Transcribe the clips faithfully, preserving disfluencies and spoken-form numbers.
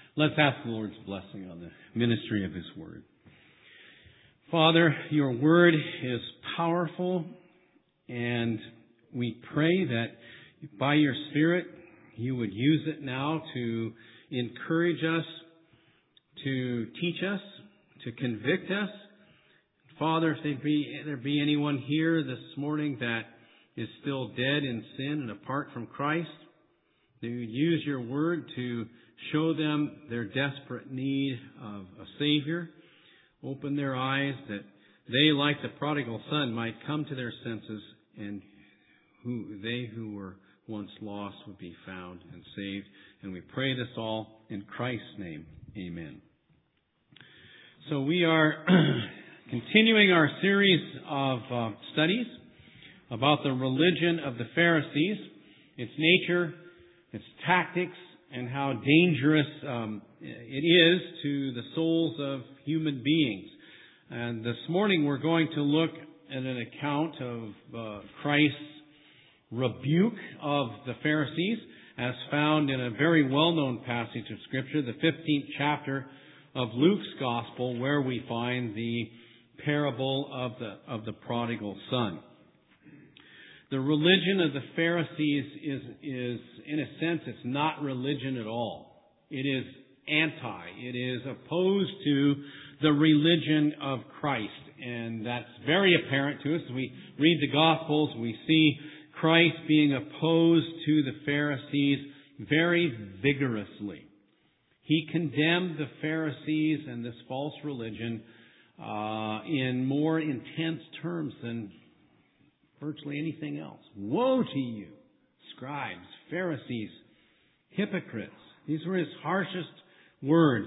Let's ask the Lord's blessing on the ministry of His Word. Father, Your Word is powerful, and we pray that by Your Spirit, You would use it now to encourage us, to teach us, to convict us. Father, if there be, there be anyone here this morning that is still dead in sin and apart from Christ, that You use Your Word to show them their desperate need of a Savior. Open their eyes that they, like the prodigal son, might come to their senses, and who they who were once lost would be found and saved. And we pray this all in Christ's name. Amen. So we are continuing our series of uh, studies about the religion of the Pharisees, its nature, its tactics, and how dangerous um, it is to the souls of human beings. And this morning we're going to look at an account of uh, Christ's rebuke of the Pharisees, as found in a very well-known passage of Scripture, the fifteenth chapter of Luke's Gospel, where we find the parable of the of the prodigal son. The religion of the Pharisees is, is, in a sense, it's not religion at all. It is anti. It is opposed to the religion of Christ. And that's very apparent to us. As we read the Gospels, we see Christ being opposed to the Pharisees very vigorously. He condemned the Pharisees and this false religion uh, in more intense terms than virtually anything else. Woe to you, scribes, Pharisees, hypocrites. These were his harshest words.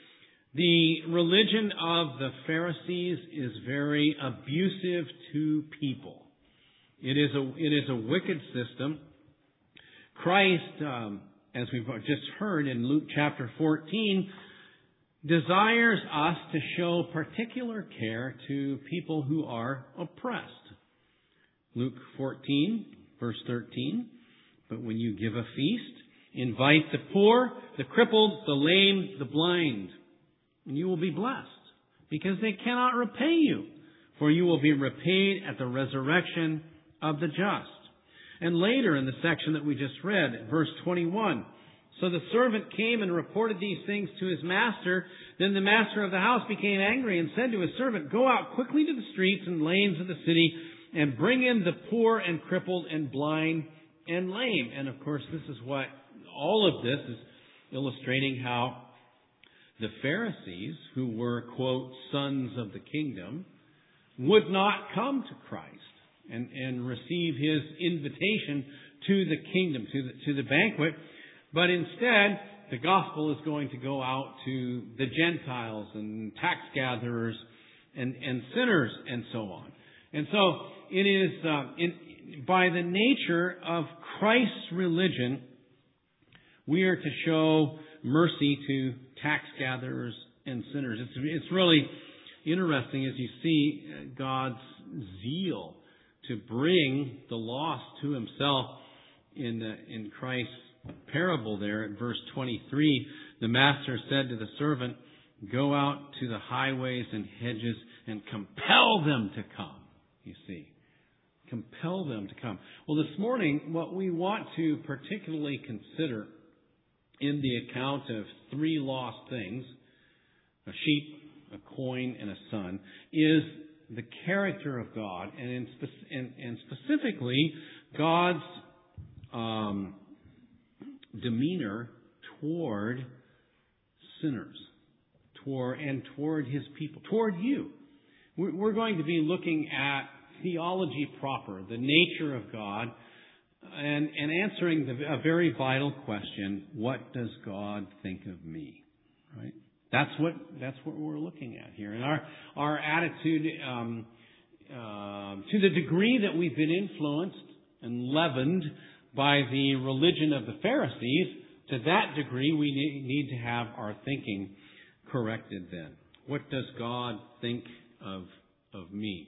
The religion of the Pharisees is very abusive to people. It is a, it is a wicked system. Christ, um, as we've just heard in Luke chapter fourteen, desires us to show particular care to people who are oppressed. Luke fourteen, verse thirteen, but when you give a feast, invite the poor, the crippled, the lame, the blind, and you will be blessed, because they cannot repay you, for you will be repaid at the resurrection of the just. And later in the section that we just read, verse twenty-one, so the servant came and reported these things to his master. Then the master of the house became angry and said to his servant, go out quickly to the streets and lanes of the city and bring in the poor and crippled and blind and lame. And of course, this is what, all of this is illustrating how the Pharisees, who were, quote, sons of the kingdom, would not come to Christ and, and receive His invitation to the kingdom, to the, to the banquet. But instead, the gospel is going to go out to the Gentiles and tax gatherers and, and sinners and so on. And so it is, uh, in, by the nature of Christ's religion, we are to show mercy to tax gatherers and sinners. It's, it's really interesting as you see God's zeal to bring the lost to Himself in the, in Christ's parable there at verse twenty-three. The master said to the servant, go out to the highways and hedges and compel them to come. You see, compel them to come. Well, this morning, what we want to particularly consider in the account of three lost things, a sheep, a coin, and a son, is the character of God, and in spe- and, and specifically God's um, demeanor toward sinners, toward and toward His people, toward you. We're going to be looking at theology proper, the nature of God, and, and answering the, a very vital question: what does God think of me? Right? That's what that's what we're looking at here, and our our attitude um, uh, to the degree that we've been influenced and leavened by the religion of the Pharisees, to that degree we need to have our thinking corrected. Then, what does God think of of me?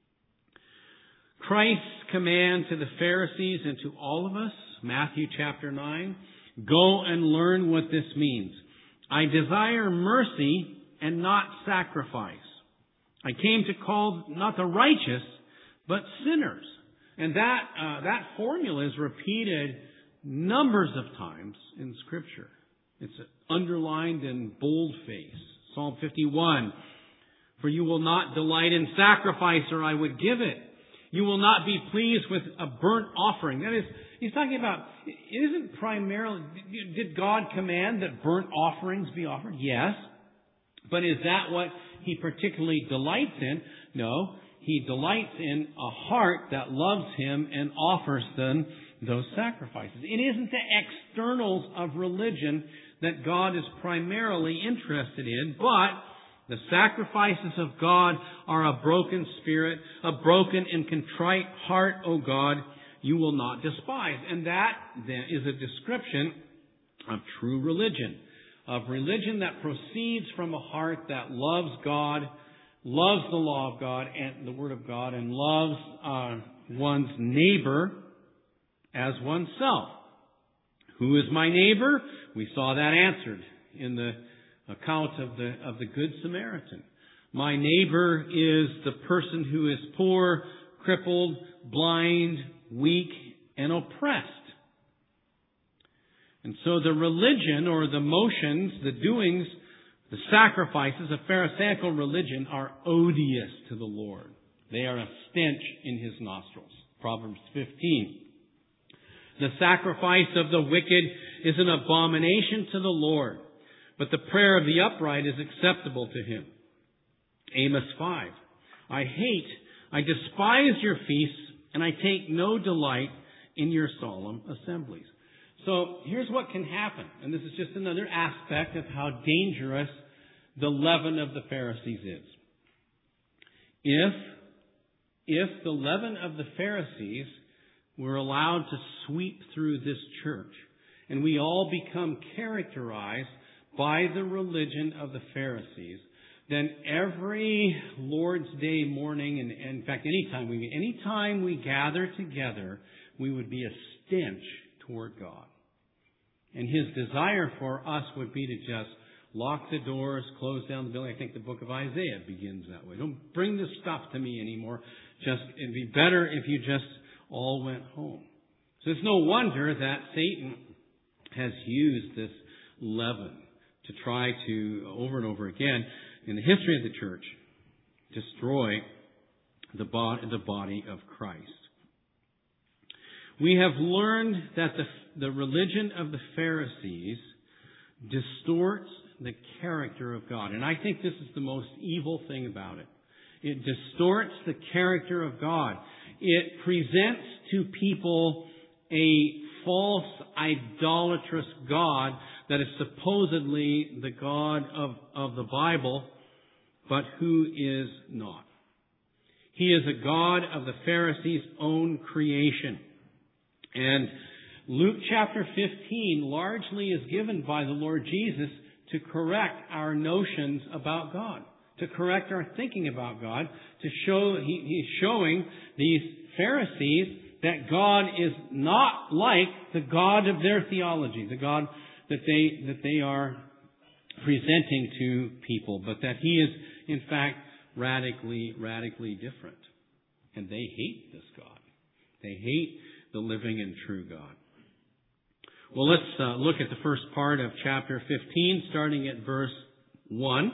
Christ's command to the Pharisees and to all of us, Matthew chapter nine, go and learn what this means. I desire mercy and not sacrifice. I came to call not the righteous, but sinners. And that, uh, that formula is repeated numbers of times in Scripture. It's underlined in boldface. Psalm fifty-one. For you will not delight in sacrifice, or I would give it. You will not be pleased with a burnt offering. That is, he's talking about, it isn't primarily, did God command that burnt offerings be offered? Yes. But is that what He particularly delights in? No. He delights in a heart that loves Him and offers them those sacrifices. It isn't the externals of religion that God is primarily interested in, but the sacrifices of God are a broken spirit, a broken and contrite heart, O God, you will not despise. And that then is a description of true religion, of religion that proceeds from a heart that loves God, loves the law of God and the Word of God, and loves uh, one's neighbor as oneself. Who is my neighbor? We saw that answered in the account of the of the Good Samaritan. My neighbor is the person who is poor, crippled, blind, weak, and oppressed. And so the religion or the motions, the doings, the sacrifices of Pharisaical religion are odious to the Lord. They are a stench in His nostrils. Proverbs fifteen. The sacrifice of the wicked is an abomination to the Lord, but the prayer of the upright is acceptable to Him. Amos five. I hate, I despise your feasts, and I take no delight in your solemn assemblies. So here's what can happen, and this is just another aspect of how dangerous the leaven of the Pharisees is. If, if the leaven of the Pharisees were allowed to sweep through this church, and we all become characterized by the religion of the Pharisees, then every Lord's Day morning, and, and in fact, anytime we anytime we gather together, we would be a stench toward God. And His desire for us would be to just lock the doors, close down the building. I think the book of Isaiah begins that way. Don't bring this stuff to me anymore. Just it'd be better if you just all went home. So it's no wonder that Satan has used this leaven to try to, over and over again, in the history of the church, destroy the body, the body of Christ. We have learned that the, the religion of the Pharisees distorts the character of God. And I think this is the most evil thing about it. It distorts the character of God. It presents to people a false, idolatrous God that is supposedly the God of, of the Bible, but who is not. He is a God of the Pharisees' own creation. And Luke chapter fifteen largely is given by the Lord Jesus to correct our notions about God, to correct our thinking about God, to show, he, he's showing these Pharisees that God is not like the God of their theology, the God that they, that they are presenting to people, but that He is, in fact, radically, radically different. And they hate this God. They hate the living and true God. Well, let's uh, look at the first part of chapter fifteen, starting at verse one.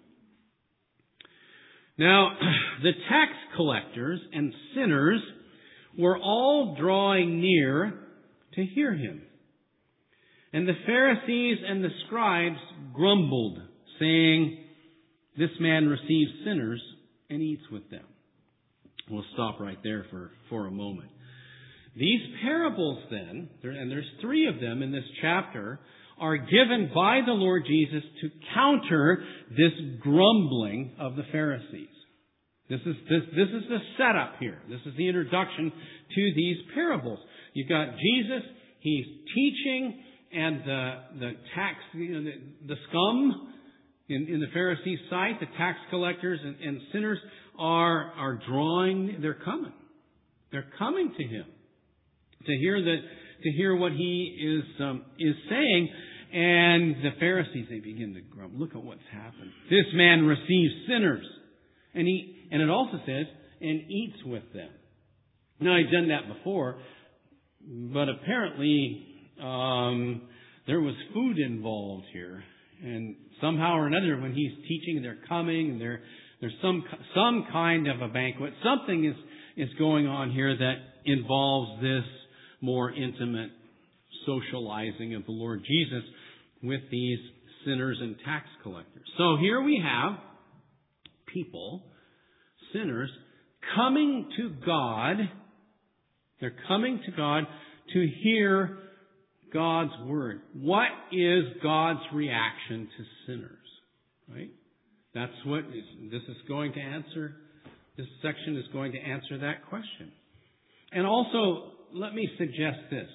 Now, the tax collectors and sinners were all drawing near to hear Him. And the Pharisees and the scribes grumbled, saying, this man receives sinners and eats with them. We'll stop right there for, for a moment. These parables then, and there's three of them in this chapter, are given by the Lord Jesus to counter this grumbling of the Pharisees. This is this this is the setup here. This is the introduction to these parables. You've got Jesus, He's teaching, and the the tax you know, the, the scum in, in the Pharisees' sight, the tax collectors and, and sinners are are drawing. They're coming. They're coming to Him to hear that to hear what He is um, is saying. And the Pharisees, they begin to grumble. Look at what's happened. This man receives sinners. And he, and it also says, and eats with them. Now, he'd done that before, but apparently, um, there was food involved here. And somehow or another, when he's teaching, they're coming, and there, there's some, some kind of a banquet. Something is, is going on here that involves this more intimate socializing of the Lord Jesus with these sinners and tax collectors. So here we have people, sinners, coming to God. They're coming to God to hear God's Word. What is God's reaction to sinners? Right? That's what this is going to answer. This section is going to answer that question. And also, let me suggest this.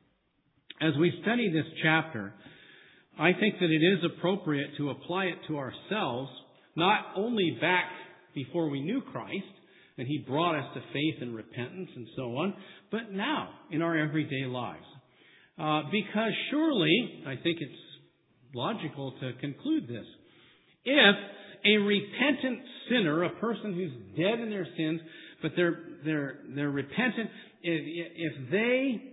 As we study this chapter, I think that it is appropriate to apply it to ourselves, not only back before we knew Christ, and He brought us to faith and repentance and so on, but now in our everyday lives. Uh, because surely, I think it's logical to conclude this, if a repentant sinner, a person who's dead in their sins, but they're they're they're repentant, if, if they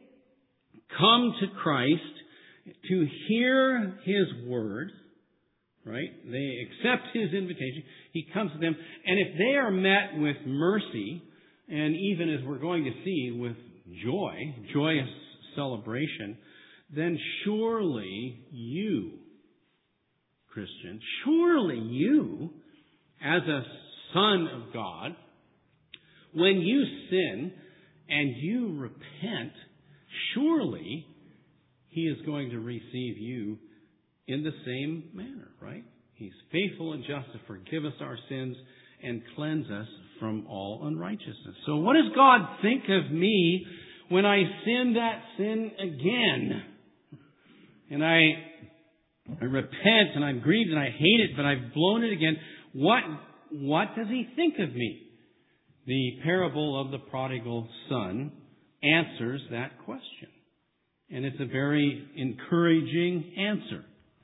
come to Christ to hear His Word, right? They accept His invitation. He comes to them. And if they are met with mercy, and even as we're going to see, with joy, joyous celebration, then surely you, Christian, surely you, as a son of God, when you sin and you repent, surely He is going to receive you in the same manner, right? He's faithful and just to forgive us our sins and cleanse us from all unrighteousness. So what does God think of me when I sin that sin again? And I, I repent and I'm grieved and I hate it, but I've blown it again. What, what does He think of me? The parable of the prodigal son answers that question. And it's a very encouraging answer.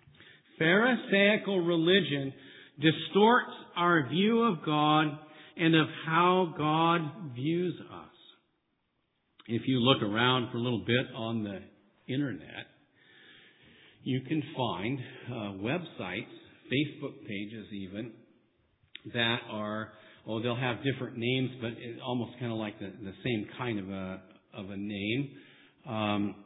Pharisaical religion distorts our view of God and of how God views us. If you look around for a little bit on the internet, you can find uh, websites, Facebook pages even, that are, oh, they'll have different names, but it's almost kind of like the, the same kind of a, of a name. Um,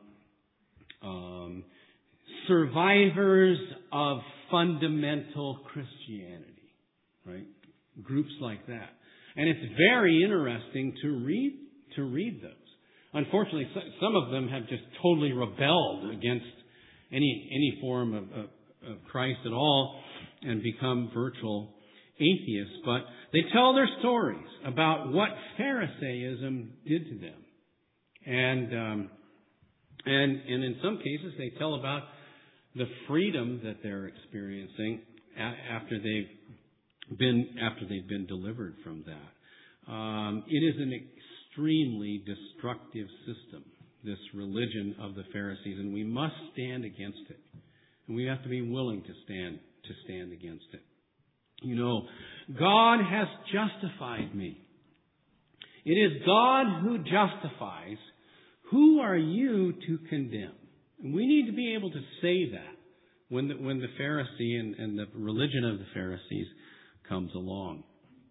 um, survivors of fundamental Christianity, right? Groups like that. And it's very interesting to read, to read those. Unfortunately, some of them have just totally rebelled against any, any form of, of, of Christ at all and become virtual atheists. But they tell their stories about what Pharisaism did to them. And, um, and, and in some cases, they tell about the freedom that they're experiencing after they've been, after they've been delivered from that. Um, it is an extremely destructive system, this religion of the Pharisees, and we must stand against it. And we have to be willing to stand, to stand against it. You know, God has justified me. It is God who justifies. Who are you to condemn? And we need to be able to say that when the, when the Pharisee and, and the religion of the Pharisees comes along.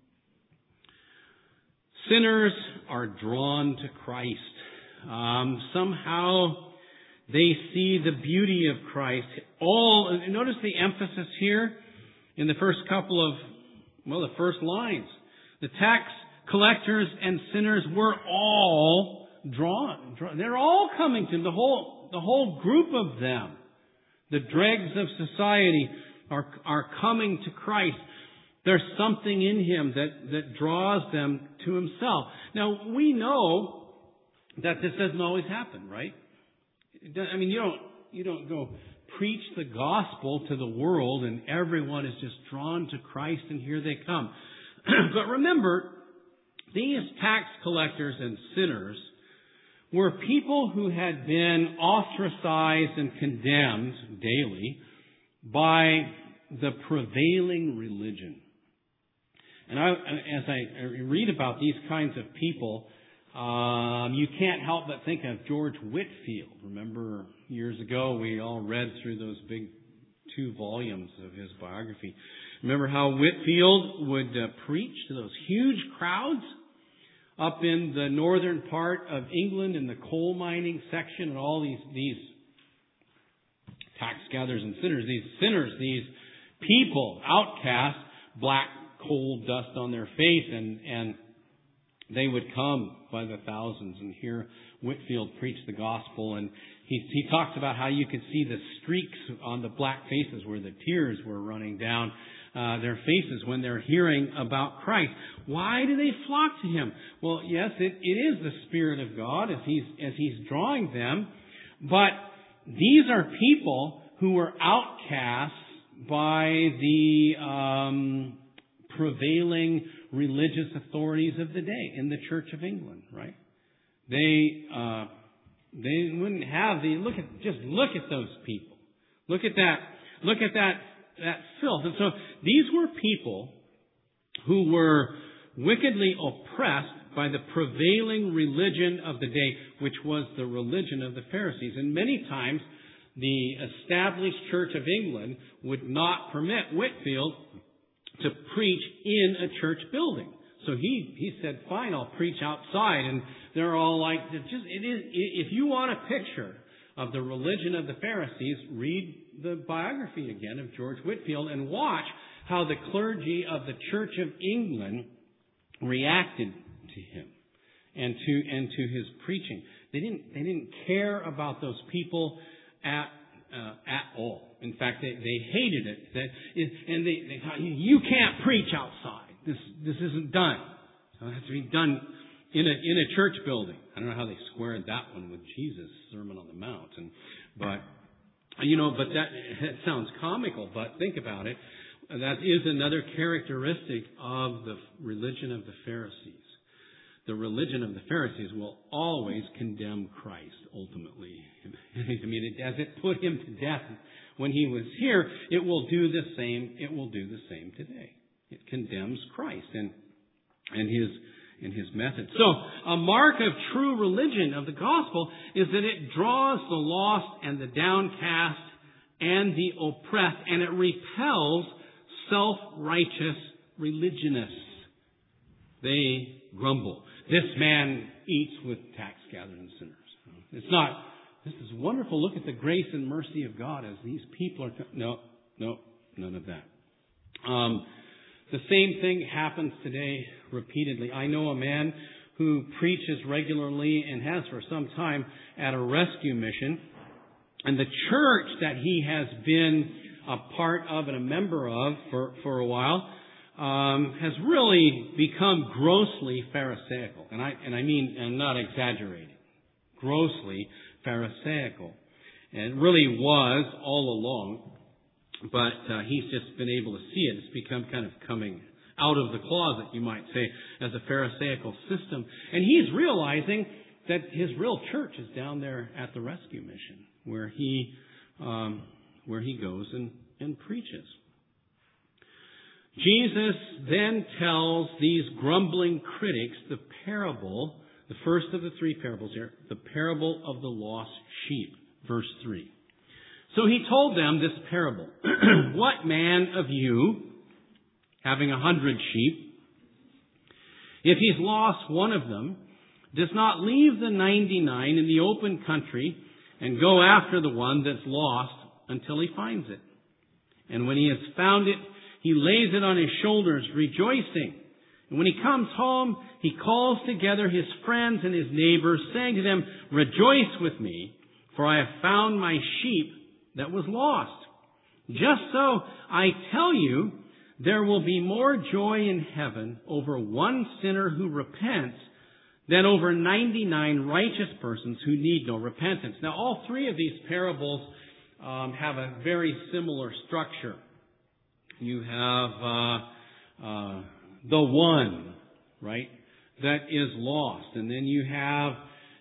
Sinners are drawn to Christ. Um, somehow they see the beauty of Christ. All, notice the emphasis here in the first couple of, well, the first lines. The tax collectors and sinners were all drawn. They're all coming to the whole, the whole group of them. The dregs of society are, are coming to Christ. There's something in Him that, that draws them to Himself. Now, we know that this doesn't always happen, right? I mean, you don't, you don't go preach the gospel to the world and everyone is just drawn to Christ and here they come. But remember, these tax collectors and sinners were people who had been ostracized and condemned daily by the prevailing religion. And I, as I read about these kinds of people, um, you can't help but think of George Whitefield. Remember years ago we all read through those big two volumes of his biography. Remember how Whitefield would uh, preach to those huge crowds up in the northern part of England in the coal mining section, and all these these tax gatherers and sinners, these sinners, these people, outcasts, black coal dust on their face, and and they would come by the thousands and hear Whitefield preach the gospel. And he he talks about how you could see the streaks on the black faces where the tears were running down uh, their faces when they're hearing about Christ. Why do they flock to him? Well, yes, it, it is the Spirit of God as he's as he's drawing them, but these are people who were outcasts by the um, prevailing religious authorities of the day in the Church of England, right? They uh, they wouldn't have the look at just look at those people, look at that, look at that that filth. And so these were people who were wickedly oppressed by the prevailing religion of the day, which was the religion of the Pharisees. And many times the established Church of England would not permit Whitefield to preach in a church building. So he, he said, fine, I'll preach outside. And they're all like, just it is, if you want a picture of the religion of the Pharisees, read the biography again of George Whitefield and watch how the clergy of the Church of England reacted to him and to and to his preaching. They didn't they didn't care about those people at uh, at all. In fact, they, they hated it. That, and they, they thought, you can't preach outside. This this isn't done. So it has to be done in a in a church building. I don't know how they squared that one with Jesus' Sermon on the Mount. And but you know, but that, that sounds comical. But think about it. That is another characteristic of the religion of the Pharisees. The religion of the Pharisees will always condemn Christ, ultimately. I mean, it, as it put him to death when he was here, it will do the same. It will do the same today. It condemns Christ and and his and his methods. So, a mark of true religion of the gospel is that it draws the lost and the downcast and the oppressed, and it repels self-righteous religionists. They grumble. This man eats with tax gatherers and sinners. It's not, this is wonderful. Look at the grace and mercy of God as these people are... No, no, none of that. Um, the same thing happens today repeatedly. I know a man who preaches regularly and has for some time at a rescue mission. And the church that he has been a part of and a member of for, for a while um, has really become grossly Pharisaical. And I, and I mean, I'm not exaggerating. Grossly Pharisaical. And it really was all along. But uh, he's just been able to see it. It's become kind of coming out of the closet, you might say, as a Pharisaical system. And he's realizing that his real church is down there at the rescue mission, where he um, where he goes and, and preaches. Jesus then tells these grumbling critics the parable, the first of the three parables here, the parable of the lost sheep, verse three. So he told them this parable. What man of you, having a hundred sheep, if he's lost one of them, does not leave the ninety-nine in the open country and go after the one that's lost until he finds it? And when he has found it, he lays it on his shoulders, rejoicing. And when he comes home, he calls together his friends and his neighbors, saying to them, rejoice with me, for I have found my sheep that was lost. Just so, I tell you, there will be more joy in heaven over one sinner who repents than over ninety-nine righteous persons who need no repentance. Now, all three of these parables um, have a very similar structure. You have uh, uh, the one, right, that is lost. And then you have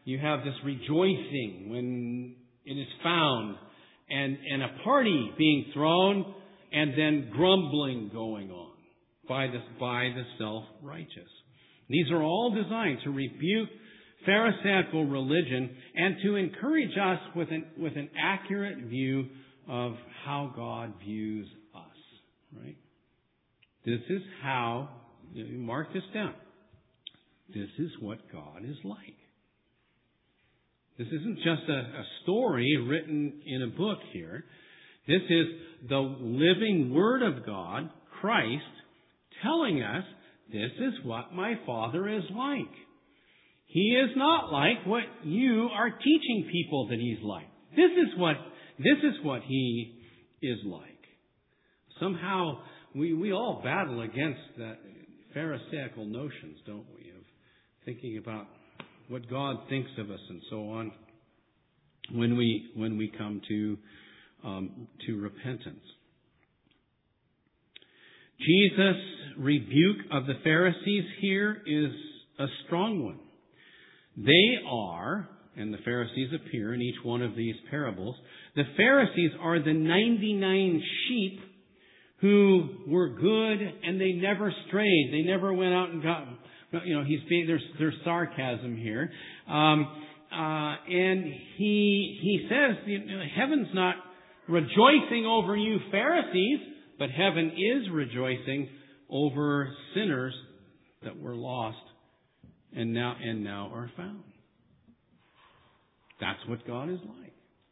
you have this rejoicing when it is found, and, and a party being thrown, and then grumbling going on by the, by the self-righteous. These are all designed to rebuke Pharisaical religion and to encourage us with an, with an accurate view of how God views us. Right? This is how, you mark this down. This is what God is like. This isn't just a, a story written in a book here. This is the living Word of God, Christ, telling us this is what my Father is like. He is not like what you are teaching people that He's like. This is what, this is what He is like. Somehow, we, we all battle against that Pharisaical notions, don't we, of thinking about what God thinks of us and so on when we, when we come to, um, to repentance. Jesus' rebuke of the Pharisees here is a strong one. They are, and the Pharisees appear in each one of these parables, the Pharisees are the ninety-nine sheep who were good and they never strayed. They never went out and got, you know, he's being, there's, there's sarcasm here. Um, uh, and he, he says, you know, heaven's not rejoicing over you Pharisees, but heaven is rejoicing over sinners that were lost and now, and now are found. That's what God is like.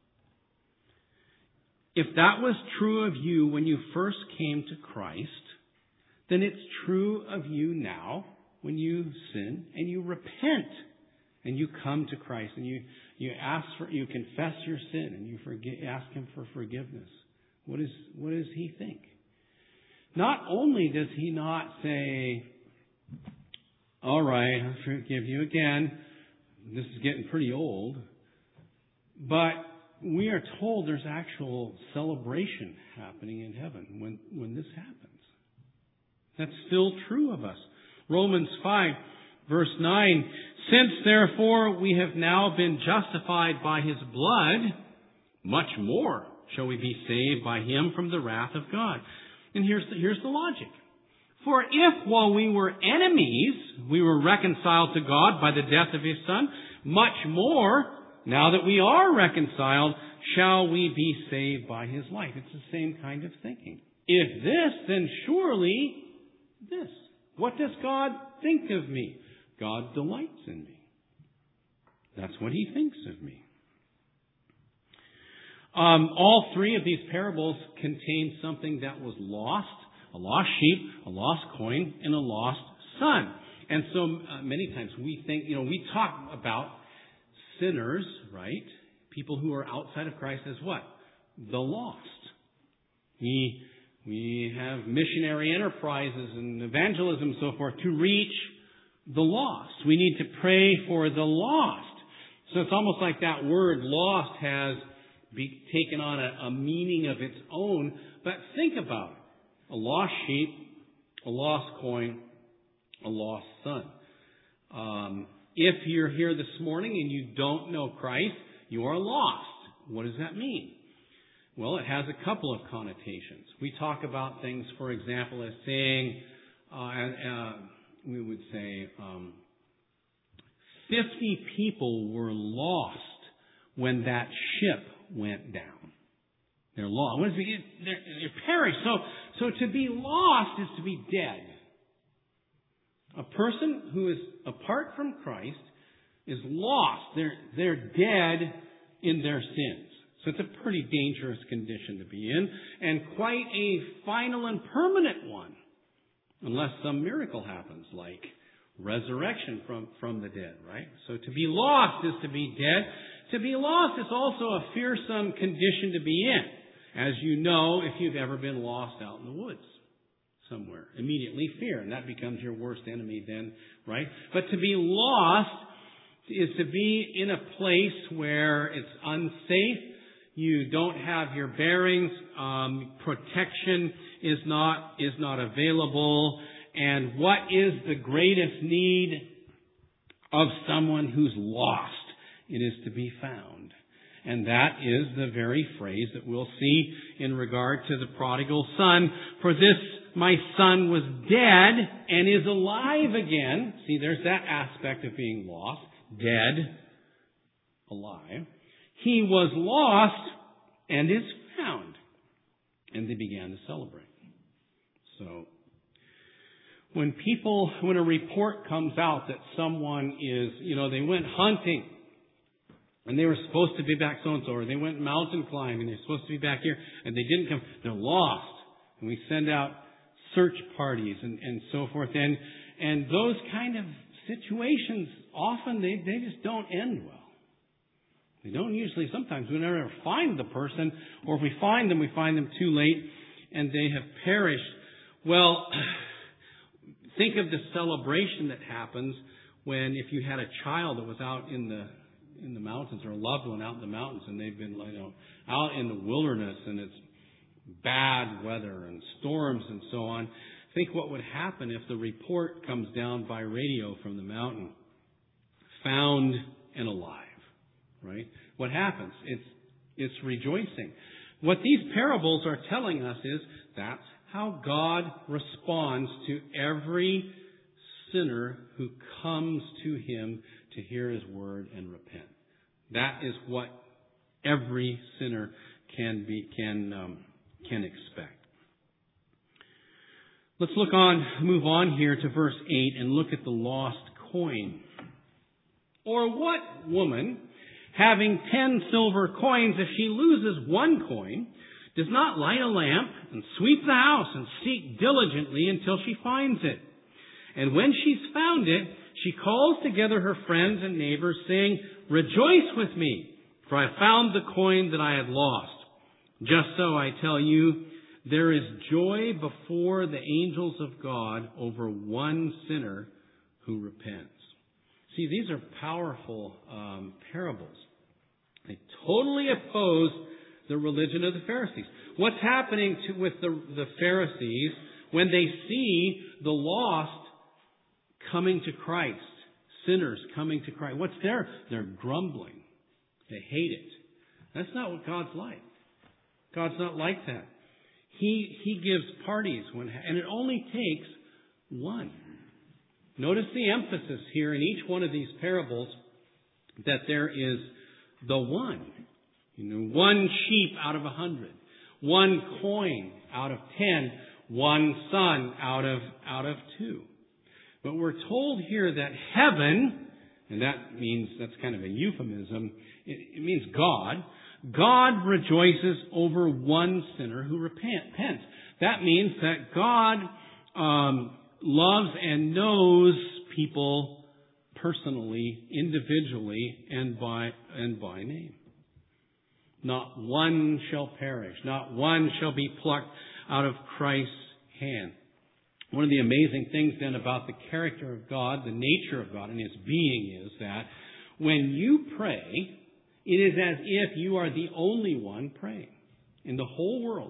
If that was true of you when you first came to Christ, then it's true of you now when you sin and you repent and you come to Christ and you, you ask for, you confess your sin and you forgive, ask Him for forgiveness. What is, what does He think? Not only does He not say, all right, I'll forgive you again. This is getting pretty old. But we are told there's actual celebration happening in heaven when, when this happens. That's still true of us. Romans five, verse nine, since therefore we have now been justified by His blood, much more shall we be saved by Him from the wrath of God. And here's the, here's the logic. For if while we were enemies, we were reconciled to God by the death of His Son, much more, now that we are reconciled, shall we be saved by His life. It's the same kind of thinking. If this, then surely this. What does God think of me? God delights in me. That's what He thinks of me. Um, all three of these parables contain something that was lost. A lost sheep, a lost coin, and a lost son. And so uh, many times we think, you know, we talk about sinners, right? People who are outside of Christ as what? The lost. We, we have missionary enterprises and evangelism and so forth to reach the lost. We need to pray for the lost. So it's almost like that word lost has be taken on a, a meaning of its own. But think about it. A lost sheep, a lost coin, a lost son. Um, if you're here this morning and you don't know Christ, you are lost. What does that mean? Well, it has a couple of connotations. We talk about things, for example, as saying, uh, uh, we would say, um, fifty people were lost when that ship went down. They're lost. What is it? They're, they're perished. So, so to be lost is to be dead. A person who is apart from Christ is lost. They're, they're dead in their sins. So it's a pretty dangerous condition to be in, and quite a final and permanent one, unless some miracle happens, like resurrection from, from the dead, right? So to be lost is to be dead. To be lost is also a fearsome condition to be in. As you know, if you've ever been lost out in the woods somewhere, immediately fear, and that becomes your worst enemy then, right? But to be lost is to be in a place where it's unsafe, you don't have your bearings, um, protection is not, is not available, and what is the greatest need of someone who's lost? it is to be found. And that is the very phrase that we'll see in regard to the prodigal son. For this, my son was dead and is alive again. See, there's that aspect of being lost. Dead, alive. He was lost and is found. And they began to celebrate. So, when people, when a report comes out that someone is, you know, they went hunting, and they were supposed to be back so-and-so, or they went mountain climbing, they're supposed to be back here, and they didn't come. They're lost. And we send out search parties and, and so forth. And, and those kind of situations, often they, they just don't end well. They don't usually, sometimes we never find the person, or if we find them, we find them too late, and they have perished. Well, think of the celebration that happens when, if you had a child that was out in the in the mountains, or a loved one out in the mountains, and they've been, you know, out in the wilderness, and it's bad weather and storms and so on. Think what would happen if the report comes down by radio from the mountain, found and alive, right? What happens? It's it's rejoicing. What these parables are telling us is that's how God responds to every sinner who comes to Him to hear His word and repent. That is what every sinner can be can um, can expect. Let's look on, move on here to verse eight and look at the lost coin. Or what woman, having ten silver coins, if she loses one coin, does not light a lamp and sweep the house and seek diligently until she finds it? And when she's found it, she calls together her friends and neighbors, saying, "Rejoice with me, for I found the coin that I had lost." Just so I tell you, there is joy before the angels of God over one sinner who repents. See, these are powerful um, parables. They totally oppose the religion of the Pharisees. What's happening to, with the, the Pharisees when they see the lost coming to Christ, sinners coming to Christ? What's there? They're grumbling. They hate it. That's not what God's like. God's not like that. He He gives parties when, and it only takes one. Notice the emphasis here in each one of these parables that there is the one. You know, one sheep out of a hundred, one coin out of ten, one son out of out of two. But we're told here that heaven, and that means that's kind of a euphemism. It, it means God. God rejoices over one sinner who repents. That means that God um, loves and knows people personally, individually, and by and by name. Not one shall perish. Not one shall be plucked out of Christ's hand. One of the amazing things then about the character of God, the nature of God, and His being is that when you pray, it is as if you are the only one praying in the whole world.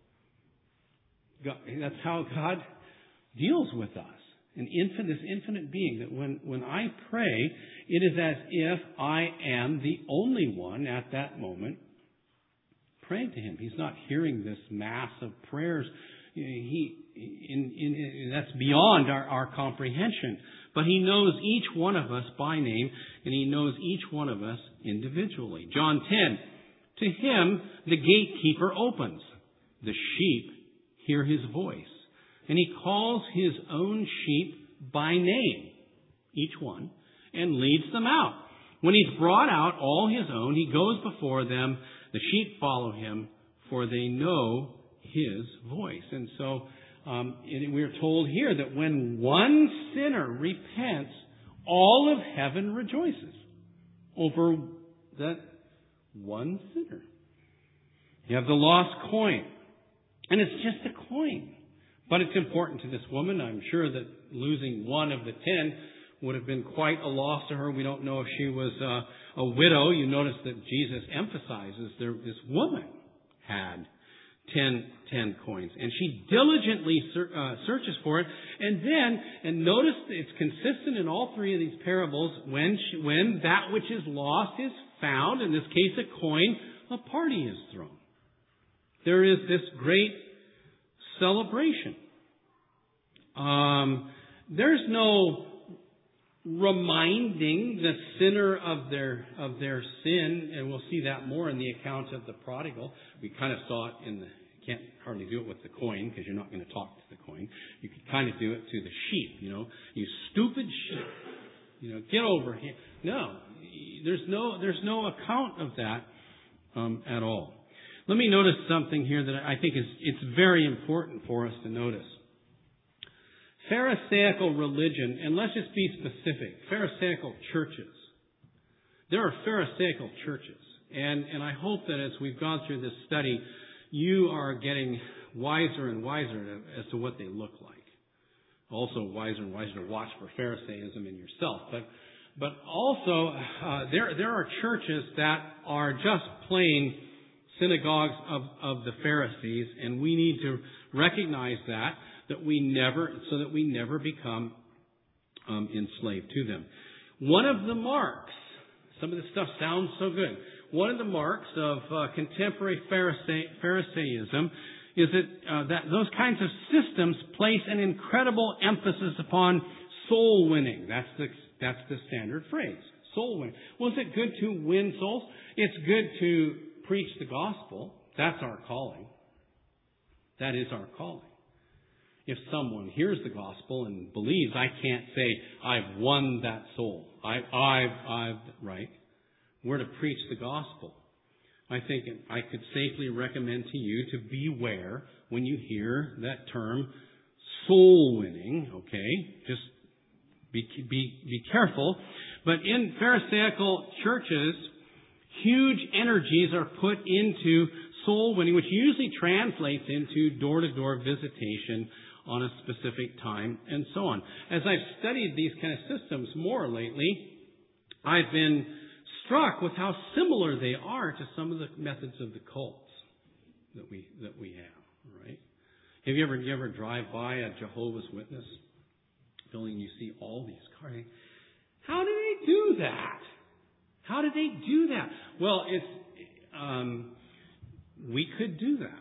God, that's how God deals with us. An infinite, this infinite being, that when, when I pray, it is as if I am the only one at that moment praying to Him. He's not hearing this mass of prayers. He, in, in, in, that's beyond our, our comprehension. But He knows each one of us by name, and He knows each one of us individually. John ten, to Him the gatekeeper opens. The sheep hear His voice. And He calls His own sheep by name, each one, and leads them out. When He's brought out all His own, He goes before them. The sheep follow Him, for they know His voice. And so um, we're told here that when one sinner repents, all of heaven rejoices over that one sinner. You have the lost coin. And it's just a coin. But it's important to this woman. I'm sure that losing one of the ten would have been quite a loss to her. We don't know if she was uh, a widow. You notice that Jesus emphasizes there, this woman had ten, ten coins. And she diligently ser- uh, searches for it. And then, and notice it's consistent in all three of these parables, when she, when that which is lost is found, in this case a coin, a party is thrown. There is this great celebration. Um, there's no reminding the sinner of their of their sin, and we'll see that more in the account of the prodigal. We kind of saw it in the, you can't hardly do it with the coin because you're not going to talk to the coin. You can kind of do it to the sheep, you know, you stupid sheep, you know, get over here. No, there's no there's no account of that um, at all. Let me notice something here that I think is it's very important for us to notice. Pharisaical religion, and let's just be specific, Pharisaical churches. There are Pharisaical churches. And, and I hope that as we've gone through this study, you are getting wiser and wiser as to what they look like. Also wiser and wiser to watch for Pharisaism in yourself. But, but also, uh, there, there are churches that are just plain synagogues of, of the Pharisees, and we need to recognize that. That we never, so that we never become um, enslaved to them. One of the marks, some of this stuff sounds so good. One of the marks of uh, contemporary Pharisee, Pharisaism is that uh, that those kinds of systems place an incredible emphasis upon soul winning. That's the that's the standard phrase, soul winning. Well, is it good to win souls? It's good to preach the gospel. That's our calling. That is our calling. If someone hears the gospel and believes, I can't say, I've won that soul. I, I've, I've, right? We're to preach the gospel. I think I could safely recommend to you to beware when you hear that term, soul winning, okay? Just be, be, be careful. But in Pharisaical churches, huge energies are put into soul winning, which usually translates into door-to-door visitation on a specific time, and so on. As I've studied these kind of systems more lately, I've been struck with how similar they are to some of the methods of the cults that we that we have. Right? Have you ever you ever drive by a Jehovah's Witness building and you see all these cars? How do they do that? How do they do that? Well, it's um, we could do that.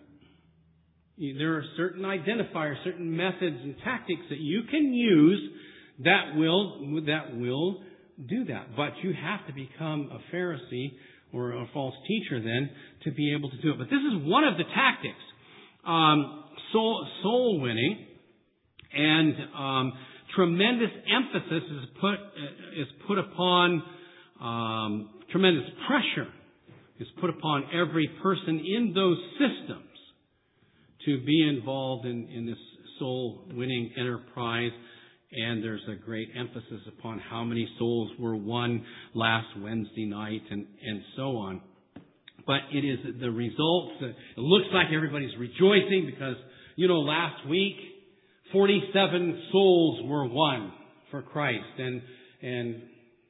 There are certain identifiers, certain methods and tactics that you can use that will that will do that. But you have to become a Pharisee or a false teacher then to be able to do it. But this is one of the tactics, um, soul, soul winning, and um, tremendous emphasis is put is put upon um, tremendous pressure is put upon every person in those systems to be involved in, in this soul-winning enterprise. And there's a great emphasis upon how many souls were won last Wednesday night and, and so on. But it is the results. It looks like everybody's rejoicing because, you know, last week, forty-seven souls were won for Christ. And, and,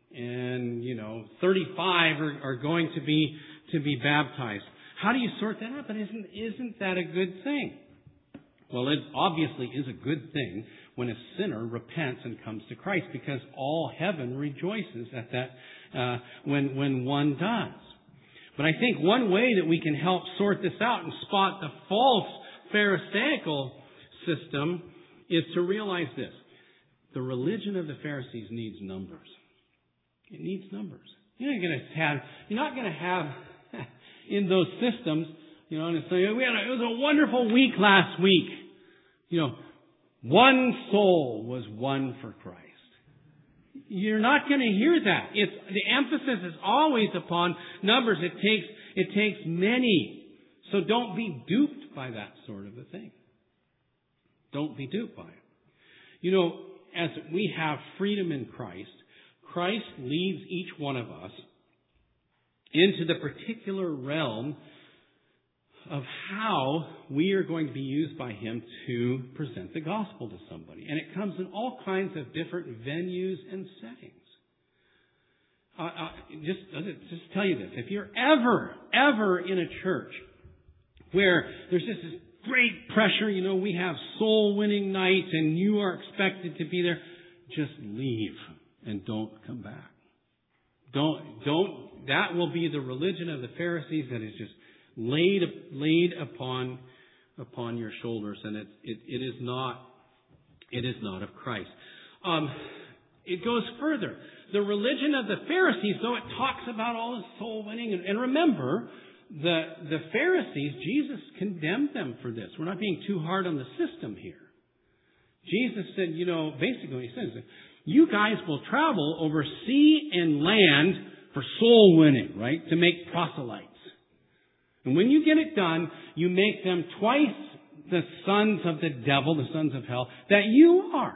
and you know, thirty-five are, are going to be, to be baptized. How do you sort that out? But isn't, isn't that a good thing? Well, it obviously is a good thing when a sinner repents and comes to Christ, because all heaven rejoices at that uh, when when one does. But I think one way that we can help sort this out and spot the false Pharisaical system is to realize this: the religion of the Pharisees needs numbers. It needs numbers. You're not going to have. You're not going to have. In those systems, you know, and say, we had a, it was a wonderful week last week. You know, one soul was won for Christ. You're not going to hear that. It's the emphasis is always upon numbers. It takes it takes many. So don't be duped by that sort of a thing. Don't be duped by it. You know, as we have freedom in Christ, Christ leads each one of us into the particular realm of how we are going to be used by Him to present the gospel to somebody. And it comes in all kinds of different venues and settings. Uh, uh, just, just tell you this. If you're ever, ever in a church where there's just this great pressure. You know, we have soul-winning nights and you are expected to be there. Just leave and don't come back. Don't, don't, that will be the religion of the Pharisees that is just laid, laid upon, upon your shoulders. And it, it, it is not, it is not of Christ. Um, it goes further. The religion of the Pharisees, though it talks about all the soul winning, and, and remember, the, the Pharisees, Jesus condemned them for this. We're not being too hard on the system here. Jesus said, you know, basically what he says, you guys will travel over sea and land for soul winning, right? To make proselytes. And when you get it done, you make them twice the sons of the devil, the sons of hell, that you are.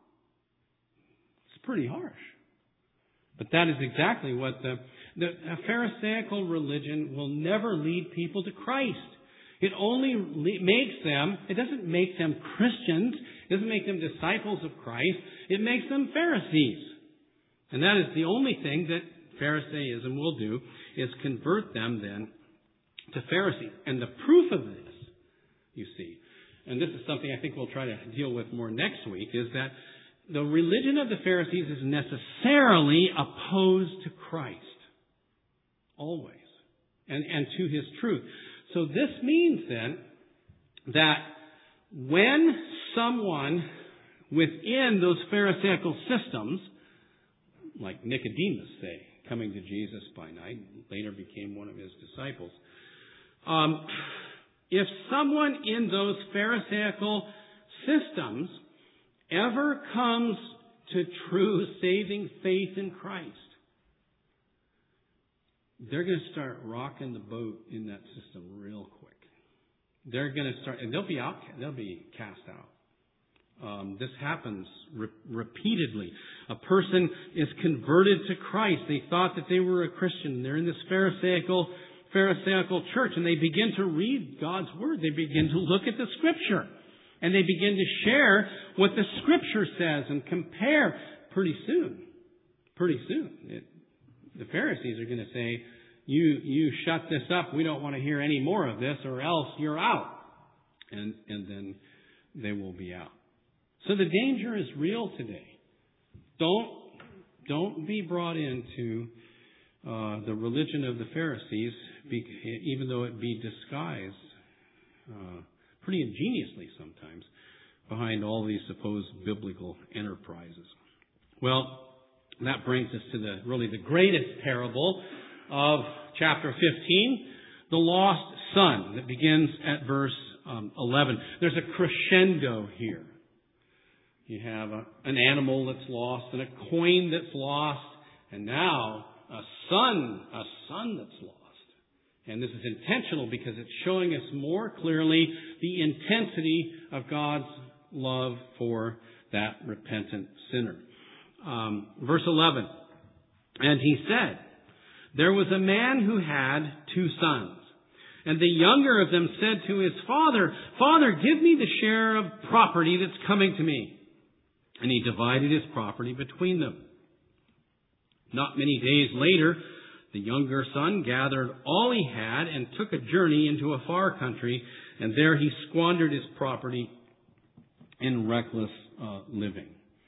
It's pretty harsh. But that is exactly what the, the a Pharisaical religion will never lead people to Christ. It only le- makes them, it doesn't make them Christians. It doesn't make them disciples of Christ. It makes them Pharisees. And that is the only thing that Pharisaism will do, is convert them then to Pharisees. And the proof of this, you see, and this is something I think we'll try to deal with more next week, is that the religion of the Pharisees is necessarily opposed to Christ. Always. And, and to His truth. So this means then that when someone within those Pharisaical systems, like Nicodemus, say, coming to Jesus by night, later became one of His disciples, um, if someone in those Pharisaical systems ever comes to true saving faith in Christ, they're going to start rocking the boat in that system real quick. They're going to start, and they'll be out, they'll be cast out. Um, this happens re- repeatedly. A person is converted to Christ. They thought that they were a Christian. They're in this Pharisaical, Pharisaical church, and they begin to read God's Word. They begin to look at the Scripture. And they begin to share what the Scripture says and compare. Pretty soon, pretty soon, it, the Pharisees are going to say, you, you shut this up. We don't want to hear any more of this, or else you're out. And, and then they will be out. So the danger is real today. Don't, don't be brought into uh, the religion of the Pharisees, even though it be disguised uh, pretty ingeniously sometimes behind all these supposed biblical enterprises. Well, that brings us to the really the greatest parable of chapter fifteen, the lost son, that begins at verse um, eleven. There's a crescendo here. You have a, an animal that's lost and a coin that's lost, and now a son, a son that's lost. And this is intentional because it's showing us more clearly the intensity of God's love for that repentant sinner. Um, verse eleven, and he said, there was a man who had two sons. And the younger of them said to his father, Father, give me the share of property that's coming to me. And he divided his property between them. Not many days later, the younger son gathered all he had and took a journey into a far country, and there he squandered his property in reckless uh, living.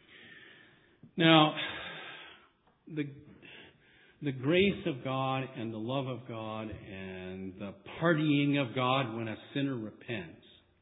Now, the the grace of God and the love of God and the partying of God when a sinner repents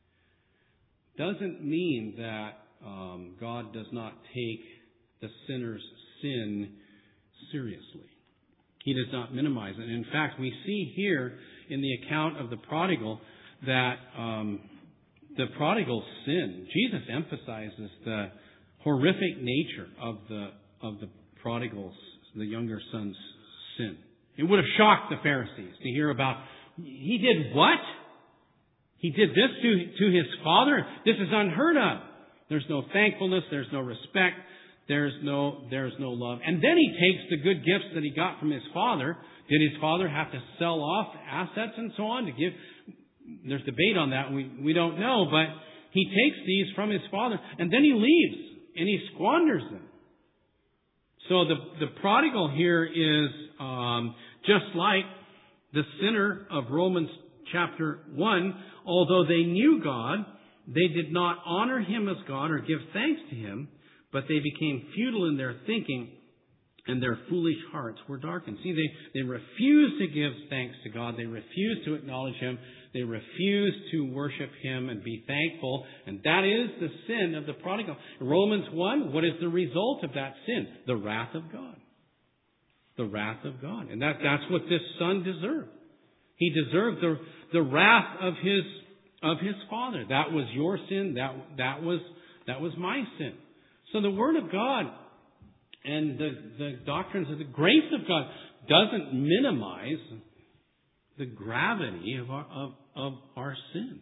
doesn't mean that um, God does not take the sinner's sin seriously. He does not minimize it. In fact, we see here in the account of the prodigal that um, the prodigal's sin, Jesus emphasizes the horrific nature of the of the prodigal's, the younger son's sin. It would have shocked the Pharisees to hear about, he did what? He did this to, to his father? This is unheard of. There's no thankfulness, there's no respect, there's no, there's no love. And then he takes the good gifts that he got from his father. Did his father have to sell off assets and so on to give? There's debate on that. We, we don't know, but he takes these from his father and then he leaves and he squanders them. So the, the prodigal here is um, just like the sinner of Romans chapter one, although they knew God, they did not honor Him as God or give thanks to Him, but they became futile in their thinking, and their foolish hearts were darkened. See, they, they refused to give thanks to God. They refused to acknowledge Him. They refused to worship Him and be thankful. And that is the sin of the prodigal. In Romans one, what is the result of that sin? The wrath of God. The wrath of God. And that, that's what this son deserved. He deserved the, the wrath of his, of his father. That was your sin. That, that was, that was my sin. So the Word of God and the, the doctrines of the grace of God doesn't minimize the gravity of our, of, of our sin.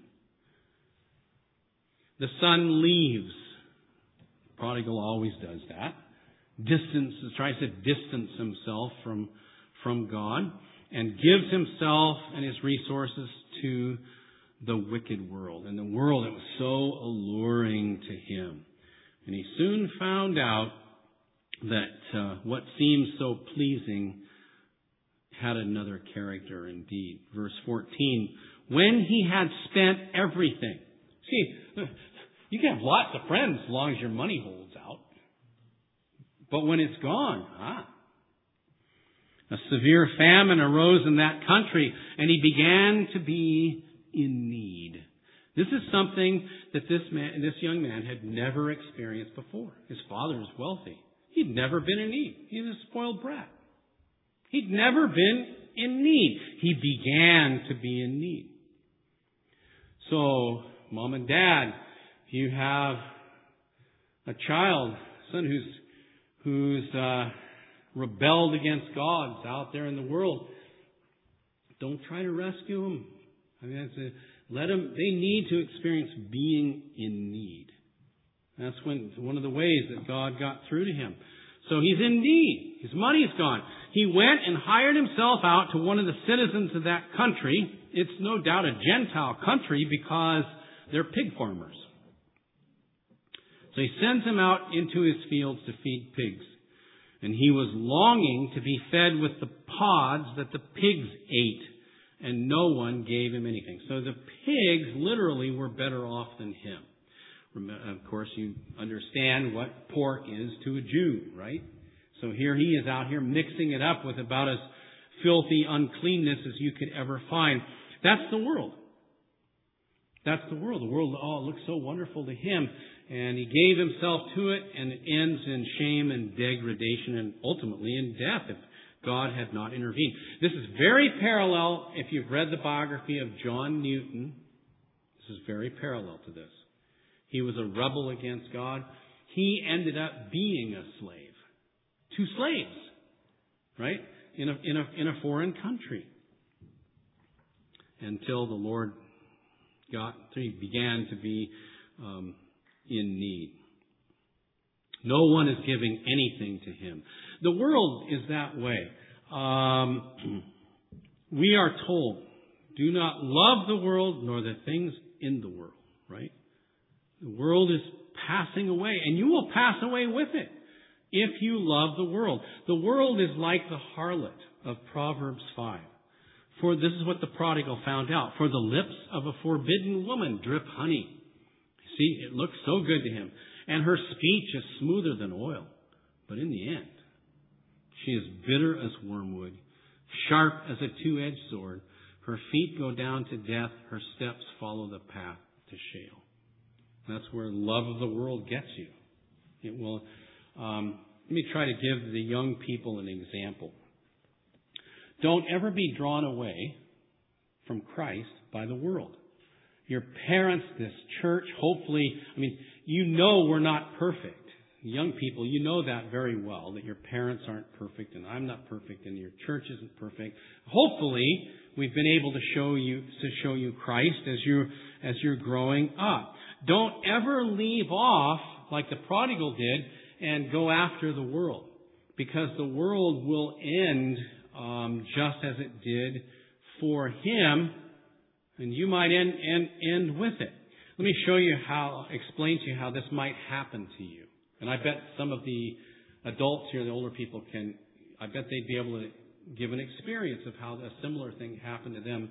The son leaves. The prodigal always does that. Distances, tries to distance himself from, from God and gives himself and his resources to the wicked world. And the world that was so alluring to him. And he soon found out that uh, what seemed so pleasing had another character indeed. Verse fourteen, when he had spent everything. See, you can have lots of friends as long as your money holds out. But when it's gone, ah. A severe famine arose in that country, and he began to be in need. This is something that this man, this young man had never experienced before. His father was wealthy. He'd never been in need. He was a spoiled brat. He'd never been in need. He began to be in need. So, mom and dad, if you have a child, son who's who's uh, rebelled against God out there in the world, don't try to rescue him. I mean, that's a, let them. They need to experience being in need. That's when one of the ways that God got through to him. So he's in need. His money's gone. He went and hired himself out to one of the citizens of that country. It's no doubt a Gentile country because they're pig farmers. So he sends him out into his fields to feed pigs. And he was longing to be fed with the pods that the pigs ate. And no one gave him anything. So the pigs literally were better off than him. Of course, you understand what pork is to a Jew, right? So here he is out here mixing it up with about as filthy uncleanness as you could ever find. That's the world. That's the world. The world, oh, it looks so wonderful to him. And he gave himself to it, and it ends in shame and degradation and ultimately in death if God had not intervened. This is very parallel, if you've read the biography of John Newton, this is very parallel to this. He was a rebel against God. He ended up being a slave. Two slaves, right? In a, in a, in a foreign country. Until the Lord got, he began to be um, in need. No one is giving anything to him. The world is that way. Um, we are told, do not love the world nor the things in the world, right? The world is passing away, and you will pass away with it if you love the world. The world is like the harlot of Proverbs five. For this is what the prodigal found out. For the lips of a forbidden woman drip honey. See, it looks so good to him. And her speech is smoother than oil. But in the end, she is bitter as wormwood, sharp as a two-edged sword. Her feet go down to death. Her steps follow the path to Sheol. That's where love of the world gets you. It will. Um, let me try to give the young people an example. Don't ever be drawn away from Christ by the world. Your parents, this church, hopefully, I mean, you know we're not perfect. Young people, you know that very well, that your parents aren't perfect and I'm not perfect and your church isn't perfect. Hopefully, we've been able to show you, to show you Christ as you, as you're growing up. Don't ever leave off like the prodigal did and go after the world, because the world will end um, just as it did for him, and you might end, end end with it. Let me show you how, explain to you how this might happen to you. And I bet some of the adults here, the older people, can, I bet they'd be able to give an experience of how a similar thing happened to them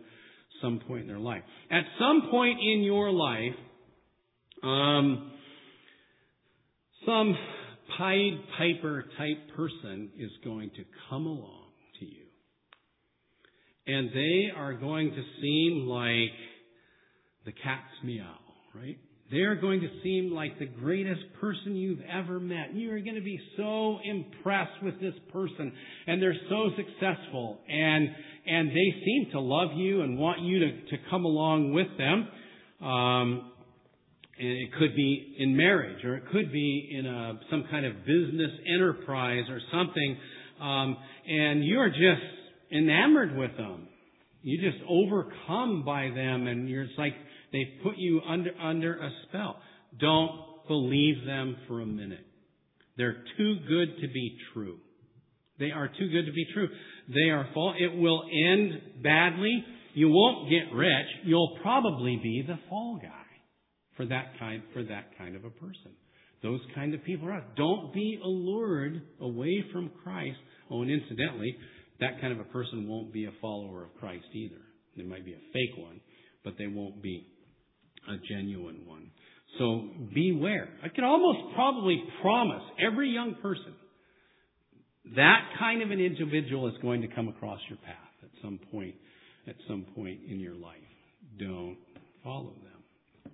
some point in their life. At some point in your life, um, some Pied Piper type person is going to come along to you. And they are going to seem like the cat's meow, right? They're going to seem like the greatest person you've ever met. You are going to be so impressed with this person, and they're so successful, and and they seem to love you and want you to, to come along with them. Um, and it could be in marriage, or it could be in a, some kind of business enterprise or something, um, and you're just enamored with them. You're just overcome by them, and you're it's like they put you under under a spell. Don't believe them for a minute. They're too good to be true. They are too good to be true. They are false. It will end badly. You won't get rich. You'll probably be the fall guy for that kind for that kind of a person. Those kind of people are out. Don't be allured away from Christ. Oh, and incidentally, that kind of a person won't be a follower of Christ either. They might be a fake one, but they won't be a genuine one. So beware. I can almost probably promise every young person that kind of an individual is going to come across your path at some point, at some point in your life. Don't follow them.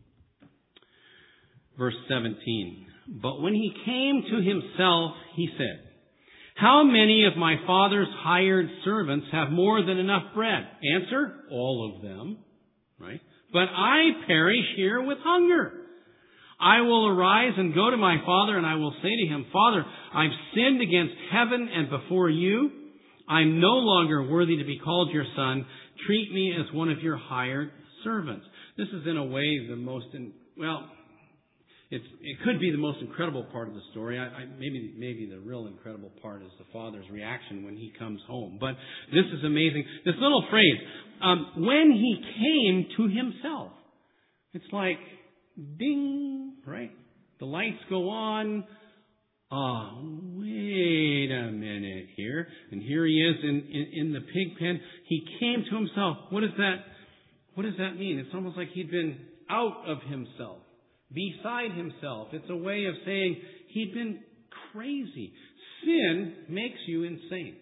Verse seventeen. But when he came to himself, he said, how many of my father's hired servants have more than enough bread? Answer, all of them, right? But I perish here with hunger. I will arise and go to my father, and I will say to him, Father, I've sinned against heaven and before you. I'm no longer worthy to be called your son. Treat me as one of your hired servants. This is in a way the most, in, well, It's, it could be the most incredible part of the story. I, I, maybe, maybe the real incredible part is the father's reaction when he comes home. But this is amazing. This little phrase, um, when he came to himself. It's like, ding, right? The lights go on. Oh, wait a minute here. And here he is in, in, in the pig pen. He came to himself. What does that, what does that mean? It's almost like he'd been out of himself. Beside himself. It's a way of saying he'd been crazy. Sin makes you insane.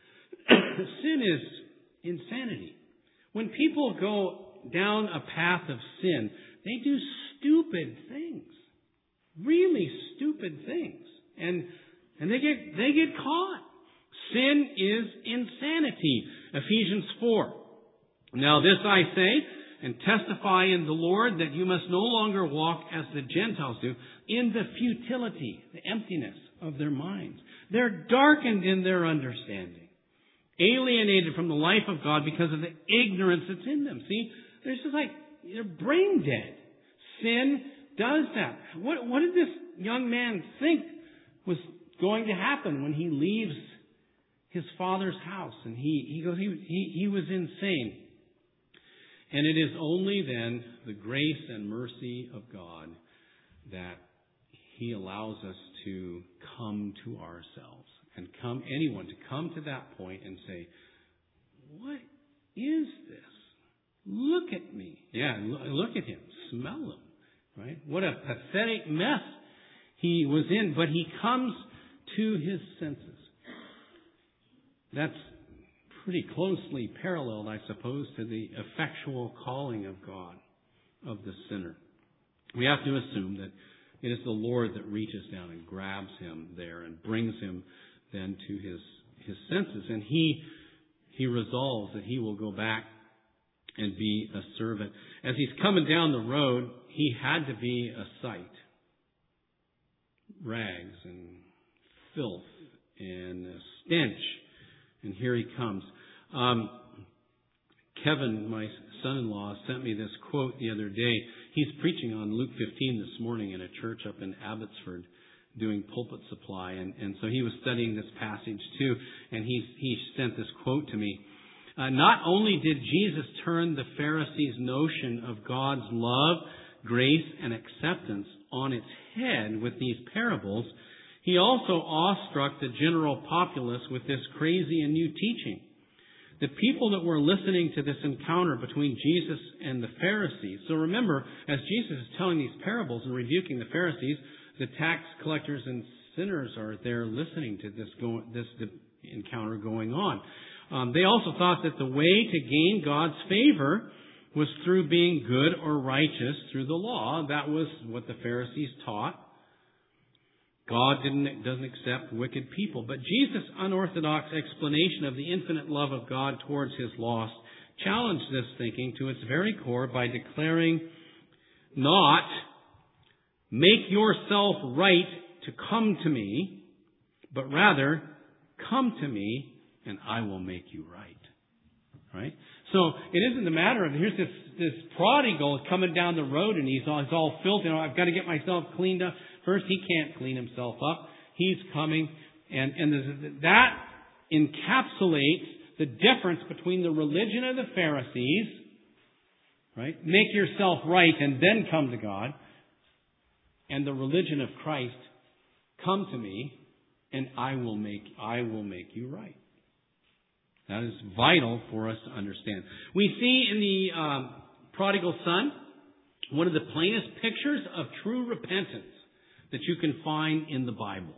Sin is insanity. When people go down a path of sin, they do stupid things. Really stupid things. And and they get they get caught. Sin is insanity. Ephesians four. Now this I say, and testify in the Lord that you must no longer walk as the Gentiles do, in the futility, the emptiness of their minds. They're darkened in their understanding, alienated from the life of God because of the ignorance that's in them. See, they're just like, they're brain dead. Sin does that. What, what did this young man think was going to happen when he leaves his father's house? And he, he goes, he, he, he was insane. And it is only then the grace and mercy of God that He allows us to come to ourselves and come, anyone to come to that point and say, what is this? Look at me. Yeah, look at him. Smell him. Right? What a pathetic mess he was in. But he comes to his senses. That's pretty closely paralleled, I suppose, to the effectual calling of God of the sinner. We have to assume that it is the Lord that reaches down and grabs him there and brings him then to his his senses. And he he resolves that he will go back and be a servant. As he's coming down the road, he had to be a sight. Rags and filth and a stench. And here he comes. Um, Kevin, my son-in-law, sent me this quote the other day. He's preaching on Luke fifteen this morning in a church up in Abbotsford doing pulpit supply. And, and so he was studying this passage too. And he, he sent this quote to me. Uh, Not only did Jesus turn the Pharisees' notion of God's love, grace, and acceptance on its head with these parables, he also awestruck the general populace with this crazy and new teaching. the people that were listening to this encounter between Jesus and the Pharisees. So remember, as Jesus is telling these parables and rebuking the Pharisees, the tax collectors and sinners are there listening to this go, this encounter going on. Um, they also thought that the way to gain God's favor was through being good or righteous through the law. That was what the Pharisees taught. God didn't, doesn't accept wicked people. But Jesus' unorthodox explanation of the infinite love of God towards His lost challenged this thinking to its very core by declaring not, make yourself right to come to me, but rather, come to me and I will make you right. Right? So it isn't a matter of, here's this, this prodigal coming down the road and he's all, he's all filthy. You know, I've got to get myself cleaned up. First, he can't clean himself up. He's coming. And, and that encapsulates the difference between the religion of the Pharisees, right? Make yourself right and then come to God. And the religion of Christ, come to me and I will make, I will make you right. That is vital for us to understand. We see in the um, prodigal son one of the plainest pictures of true repentance that you can find in the Bible.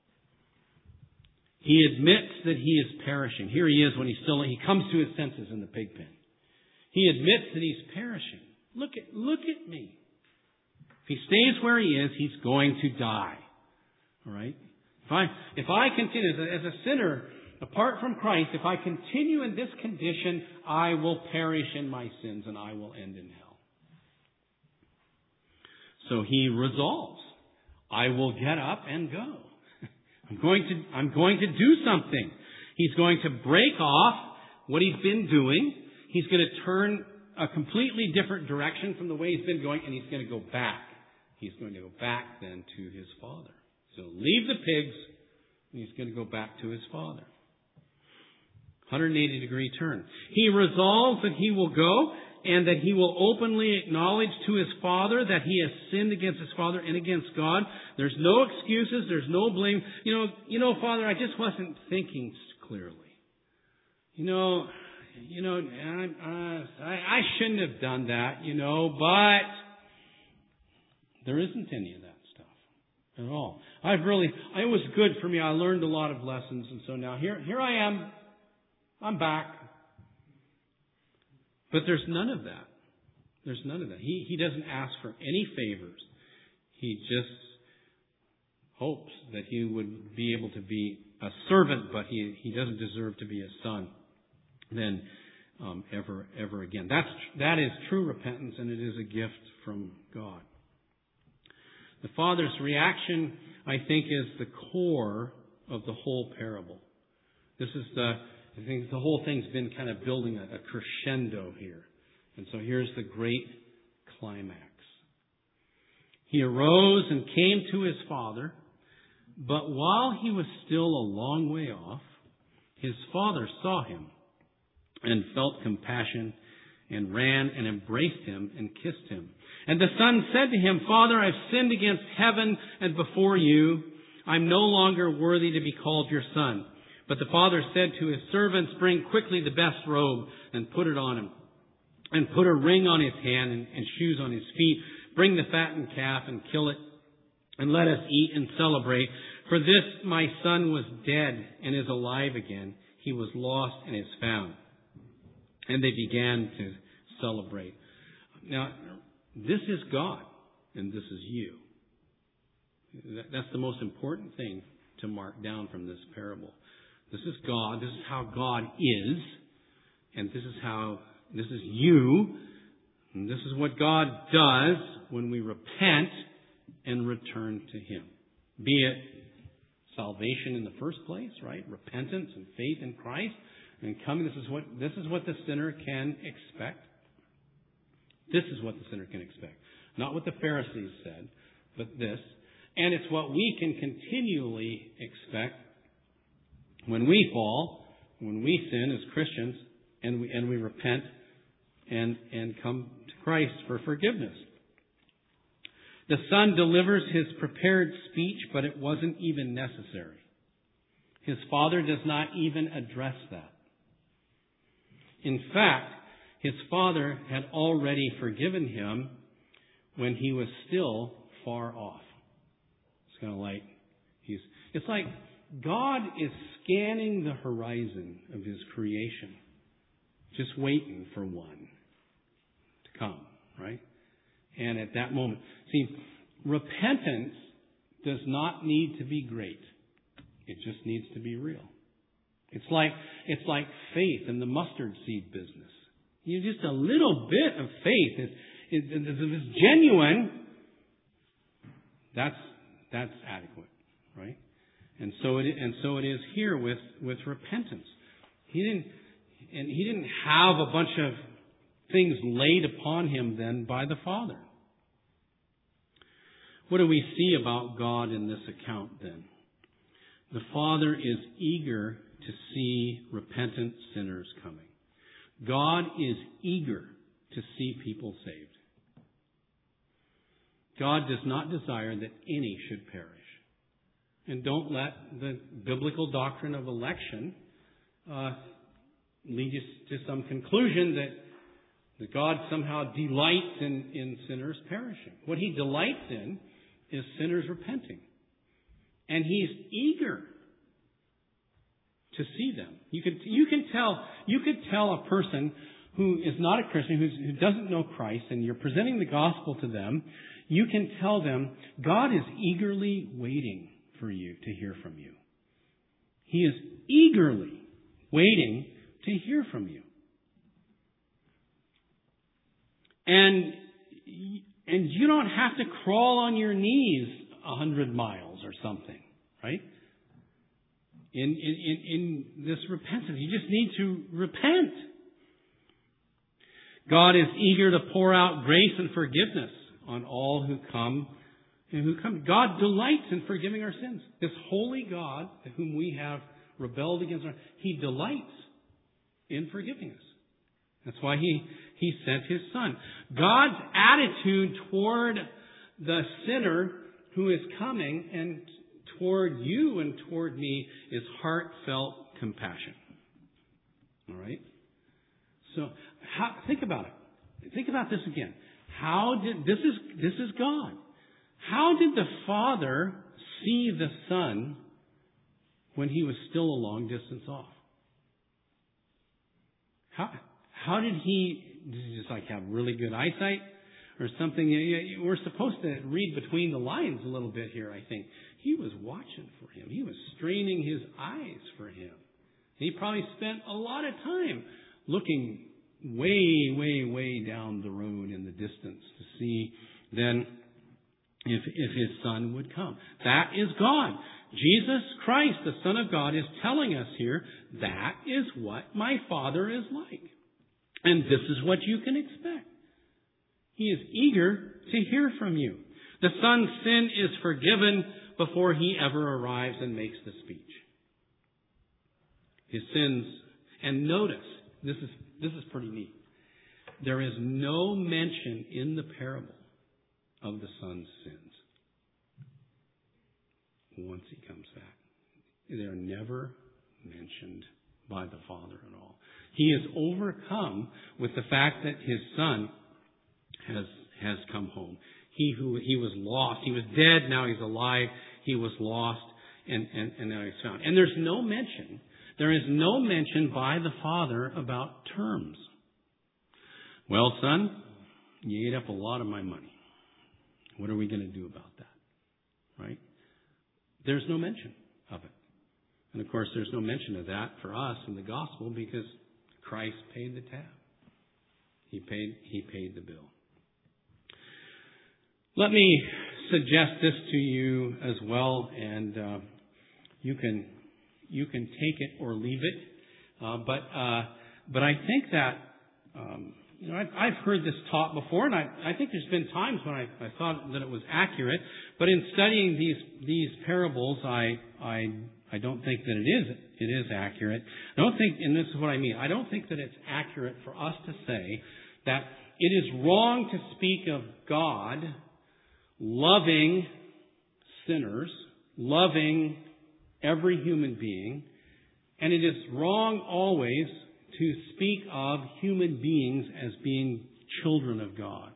He admits that he is perishing. Here he is when he's still, he comes to his senses in the pig pen. He admits that he's perishing. Look at, look at me. If he stays where he is, he's going to die. All right? If I, if I continue, as a, as a sinner, apart from Christ, if I continue in this condition, I will perish in my sins and I will end in hell. So he resolves, I will get up and go. I'm going to, I'm going to do something. He's going to break off what he's been doing. He's going to turn a completely different direction from the way he's been going, and he's going to go back. He's going to go back then to his father. So leave the pigs, and he's going to go back to his father. one hundred eighty degree turn. He resolves that he will go and that he will openly acknowledge to his father that he has sinned against his father and against God. There's no excuses. There's no blame. You know, you know, Father, I just wasn't thinking clearly. You know, you know, I, I, I shouldn't have done that, you know, but there isn't any of that stuff at all. I've really, it was good for me. I learned a lot of lessons, and so now here, here I am. I'm back. But there's none of that. There's none of that. He, he doesn't ask for any favors. He just hopes that he would be able to be a servant, but he, he doesn't deserve to be a son then um, ever, ever again. That's, that is true repentance, and it is a gift from God. The Father's reaction, I think, is the core of the whole parable. This is the I think the whole thing's been kind of building a, a crescendo here. And so here's the great climax. He arose and came to his father, but while he was still a long way off, his father saw him and felt compassion and ran and embraced him and kissed him. And the son said to him, Father, I've sinned against heaven and before you. I'm no longer worthy to be called your son. But the father said to his servants, bring quickly the best robe and put it on him, and put a ring on his hand and, and shoes on his feet. Bring the fattened calf and kill it, and let us eat and celebrate. For this my son was dead and is alive again. He was lost and is found. And they began to celebrate. Now, this is God, and this is you. That's the most important thing to mark down from this parable. This is God. This is how God is. And this is how, this is you. And this is what God does when we repent and return to Him. Be it salvation in the first place, right? Repentance and faith in Christ. And coming, this is what, this is what the sinner can expect. This is what the sinner can expect. Not what the Pharisees said, but this. And it's what we can continually expect when we fall, when we sin as Christians, and we and we repent and and come to Christ for forgiveness. The son delivers his prepared speech, but it wasn't even necessary. His father does not even address that. In fact, his Father had already forgiven him when he was still far off. It's kind of like he's, it's like God is scanning the horizon of His creation, just waiting for one to come, right? And at that moment, see, repentance does not need to be great. It just needs to be real. It's like, it's like faith in the mustard seed business. You just a little bit of faith is, is, is, is genuine. That's, that's adequate, right? And so it, and so it is here with, with repentance. He didn't, and he didn't have a bunch of things laid upon him then by the Father. What do we see about God in this account then? The Father is eager to see repentant sinners coming. God is eager to see people saved. God does not desire that any should perish. And don't let the biblical doctrine of election uh, lead you to some conclusion that, that God somehow delights in, in sinners perishing. What He delights in is sinners repenting. And He's eager to see them. You can, you can tell, you could tell a person who is not a Christian, who's, who doesn't know Christ, and you're presenting the gospel to them, you can tell them, God is eagerly waiting for you to hear from you. He is eagerly waiting to hear from you. And, and you don't have to crawl on your knees a hundred miles or something, right? In, in, in, in this repentance, you just need to repent. God is eager to pour out grace and forgiveness on all who come and who come. God delights in forgiving our sins. This holy God, whom we have rebelled against, He delights in forgiving us. That's why He, He sent His Son. God's attitude toward the sinner who is coming and toward you and toward me is heartfelt compassion. All right? So how, think about it. Think about this again. How did this is this is God? How did the Father see the Son when He was still a long distance off? How how did He, did he just like have really good eyesight or something? We're supposed to read between the lines a little bit here, I think. He was watching for him. He was straining his eyes for him. He probably spent a lot of time looking way, way, way down the road in the distance to see then if, if His Son would come. That is God. Jesus Christ, the Son of God, is telling us here, that is what my Father is like. And this is what you can expect. He is eager to hear from you. The Son's sin is forgiven before He ever arrives and makes the speech. His sins, and notice, this is, this is pretty neat. There is no mention in the parable of the Son's sins once He comes back. They are never mentioned by the Father at all. He is overcome with the fact that His Son has, has come home. He who he was lost, he was dead, now He's alive. He was lost, and, and, and now He's found. And there's no mention, there is no mention by the Father about terms. Well, son, you ate up a lot of my money. What are we going to do about that? Right? There's no mention of it. And of course, there's no mention of that for us in the gospel because Christ paid the tab. He paid, he paid the bill. Let me suggest this to you as well, and uh, you can you can take it or leave it. Uh, but uh, but I think that um, you know I've, I've heard this taught before, and I, I think there's been times when I, I thought that it was accurate. But in studying these these parables, I I I don't think that it is it is accurate. I don't think, and this is what I mean. I don't think that it's accurate for us to say that it is wrong to speak of God loving sinners, loving every human being, and it is wrong always to speak of human beings as being children of God.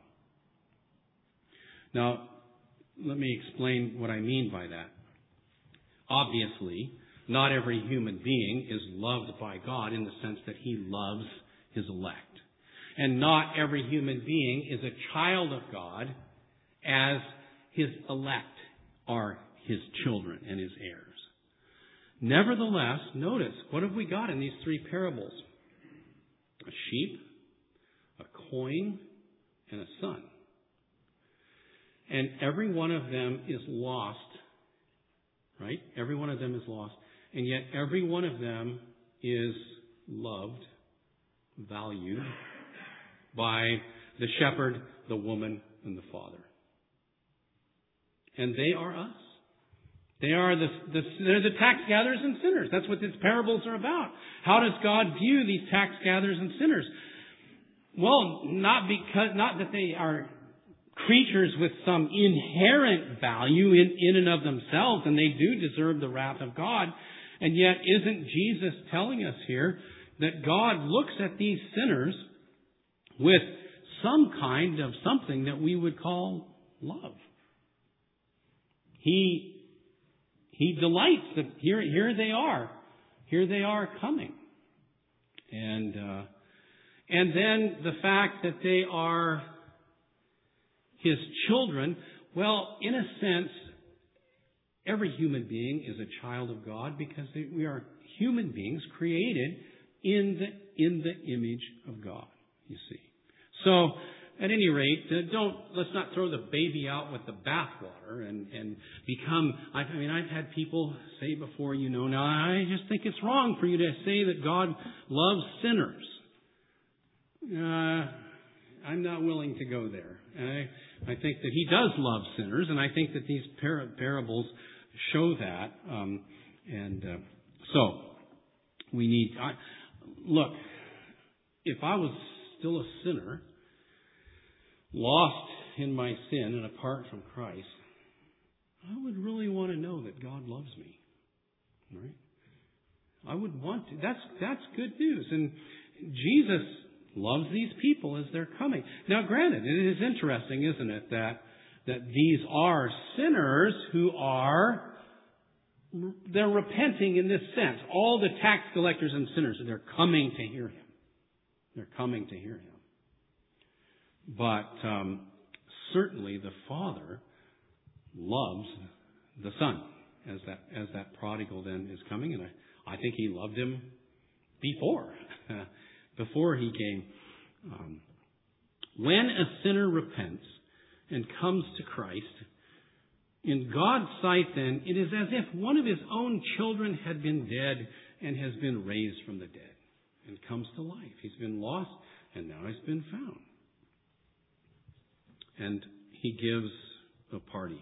Now, let me explain what I mean by that. Obviously, not every human being is loved by God in the sense that He loves His elect. And not every human being is a child of God as His elect are His children and His heirs. Nevertheless, notice, what have we got in these three parables? A sheep, a coin, and a son. And every one of them is lost, right? Every one of them is lost. And yet every one of them is loved, valued by the shepherd, the woman, and the father. And they are us. They are the, the, they're the tax gatherers and sinners. That's what these parables are about. How does God view these tax gatherers and sinners? Well, not because, not that they are creatures with some inherent value in, in and of themselves, and they do deserve the wrath of God. And yet, isn't Jesus telling us here that God looks at these sinners with some kind of something that we would call love? He, he delights that here, here they are. Here they are coming. And, uh, and then the fact that they are His children, well, in a sense, every human being is a child of God because we are human beings created in the, in the image of God, you see. So, at any rate, uh, don't, let's not throw the baby out with the bathwater and, and become, I, I mean, I've had people say before, you know, now I just think it's wrong for you to say that God loves sinners. Uh, I'm not willing to go there. I, I think that He does love sinners, and I think that these par- parables show that. Um, and uh, so, we need, I, look, if I was still a sinner, lost in my sin and apart from Christ, I would really want to know that God loves me. Right? I would want to. That's, that's good news. And Jesus loves these people as they're coming. Now, granted, it is interesting, isn't it, that, that these are sinners who are, they're repenting in this sense. All the tax collectors and sinners, they're coming to hear Him. They're coming to hear Him. But um, certainly the Father loves the Son as that as that prodigal then is coming, and I, I think He loved him before before he came. Um, when a sinner repents and comes to Christ, in God's sight, then it is as if one of His own children had been dead and has been raised from the dead and comes to life. He's been lost and now he's been found. And He gives a party.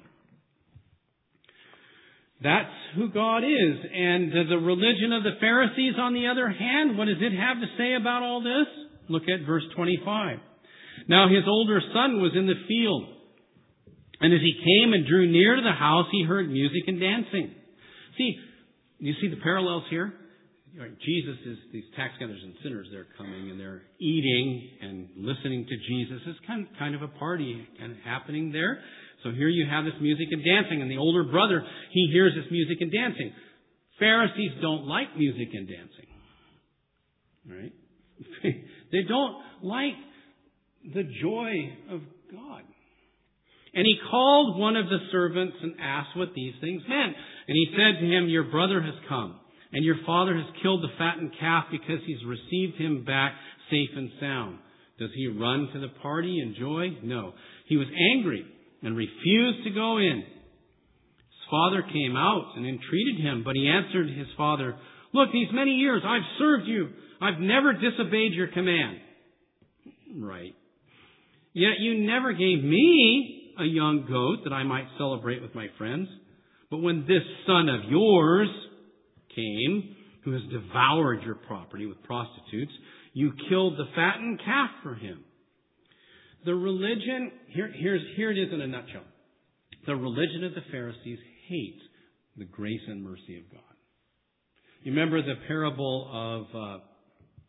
That's who God is. And the religion of the Pharisees, on the other hand, what does it have to say about all this? Look at verse twenty-five. Now His older son was in the field, and as he came and drew near to the house, he heard music and dancing. See, you see the parallels here? Jesus is, these tax gatherers and sinners, they're coming and they're eating and listening to Jesus. It's kind of, kind of a party kind of happening there. So here you have this music and dancing, and the older brother, he hears this music and dancing. Pharisees don't like music and dancing. Right? They don't like the joy of God. And he called one of the servants and asked what these things meant. And he said to him, "Your brother has come, and your father has killed the fattened calf because he's received him back safe and sound." Does he run to the party in joy? No. He was angry and refused to go in. His father came out and entreated him, but he answered his father, "Look, these many years I've served you. I've never disobeyed your command." Right. "Yet you never gave me a young goat that I might celebrate with my friends. But when this son of yours came, who has devoured your property with prostitutes, you killed the fattened calf for him." The religion, here, here's, here it is in a nutshell. The religion of the Pharisees hates the grace and mercy of God. You remember the parable of uh,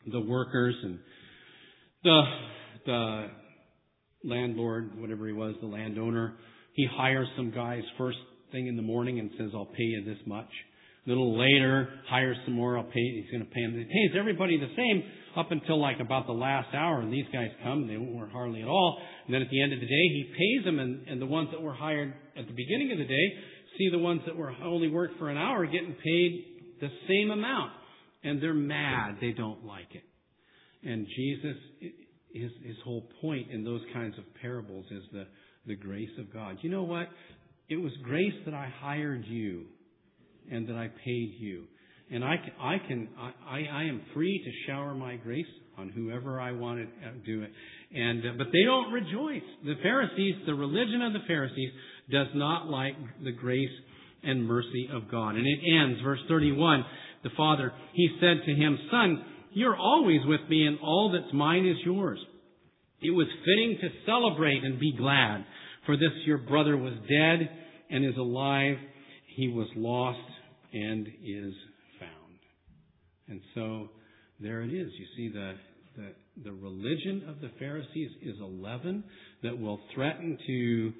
the workers and the the landlord, whatever he was, the landowner, he hires some guys first thing in the morning and says, I'll pay you this much. A little later, hires some more, I'll pay, he's going to pay them. He pays everybody the same up until like about the last hour. And these guys come, they weren't hardly at all. And then at the end of the day, he pays them, and, and the ones that were hired at the beginning of the day see the ones that were only worked for an hour getting paid the same amount. And they're mad. They don't like it. And Jesus, his, his whole point in those kinds of parables is the, the grace of God. You know what? It was grace that I hired you and that I paid you. And I can, I can, I, I am free to shower my grace on whoever I want to do it. And, uh, but they don't rejoice. The Pharisees, the religion of the Pharisees does not like the grace and mercy of God. And it ends, verse thirty-one, the father, he said to him, Son, you're always with me, and all that's mine is yours. It was fitting to celebrate and be glad, for this your brother was dead and is alive. He was lost and is found. And so there it is. You see, the, the, the religion of the Pharisees is a leaven that will threaten to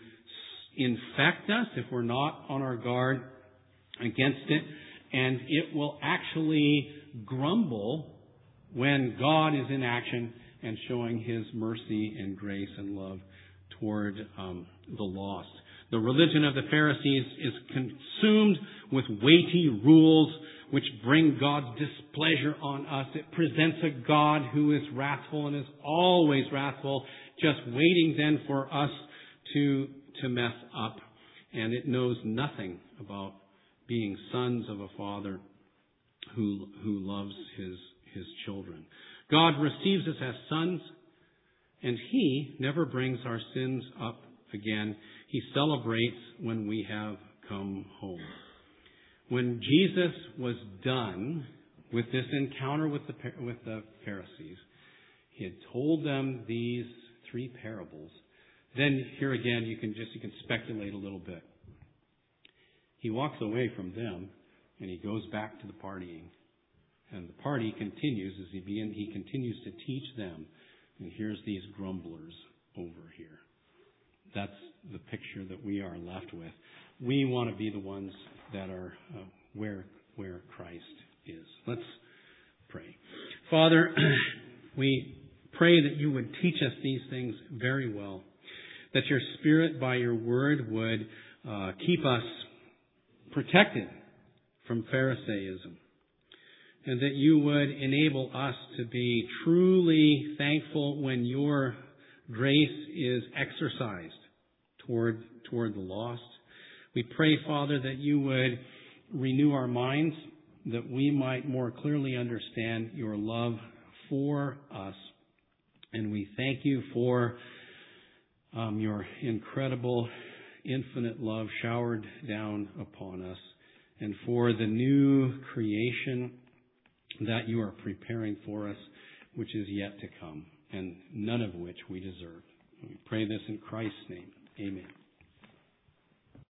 infect us if we're not on our guard against it. And it will actually grumble when God is in action and showing His mercy and grace and love toward um, the lost. The religion of the Pharisees is consumed with weighty rules which bring God's displeasure on us. It presents a God who is wrathful and is always wrathful, just waiting then for us to, to mess up. And it knows nothing about being sons of a Father who, who loves His, His children. God receives us as sons, and He never brings our sins up again. He celebrates when we have come home. When Jesus was done with this encounter with the, with the Pharisees, He had told them these three parables. Then here again, you can just, you can speculate a little bit. He walks away from them and He goes back to the partying. And the party continues as he begin, he continues to teach them. And here's these grumblers over here. That's the picture that we are left with. We want to be the ones that are uh, where where Christ is. Let's pray. Father, we pray that You would teach us these things very well. That Your Spirit by Your Word would uh, keep us protected from Pharisaism. And that You would enable us to be truly thankful when Your grace is exercised toward, toward the lost. We pray, Father, that You would renew our minds, that we might more clearly understand Your love for us. And we thank You for um, Your incredible, infinite love showered down upon us, and for the new creation that You are preparing for us, which is yet to come, and none of which we deserve. We pray this in Christ's name. Amen.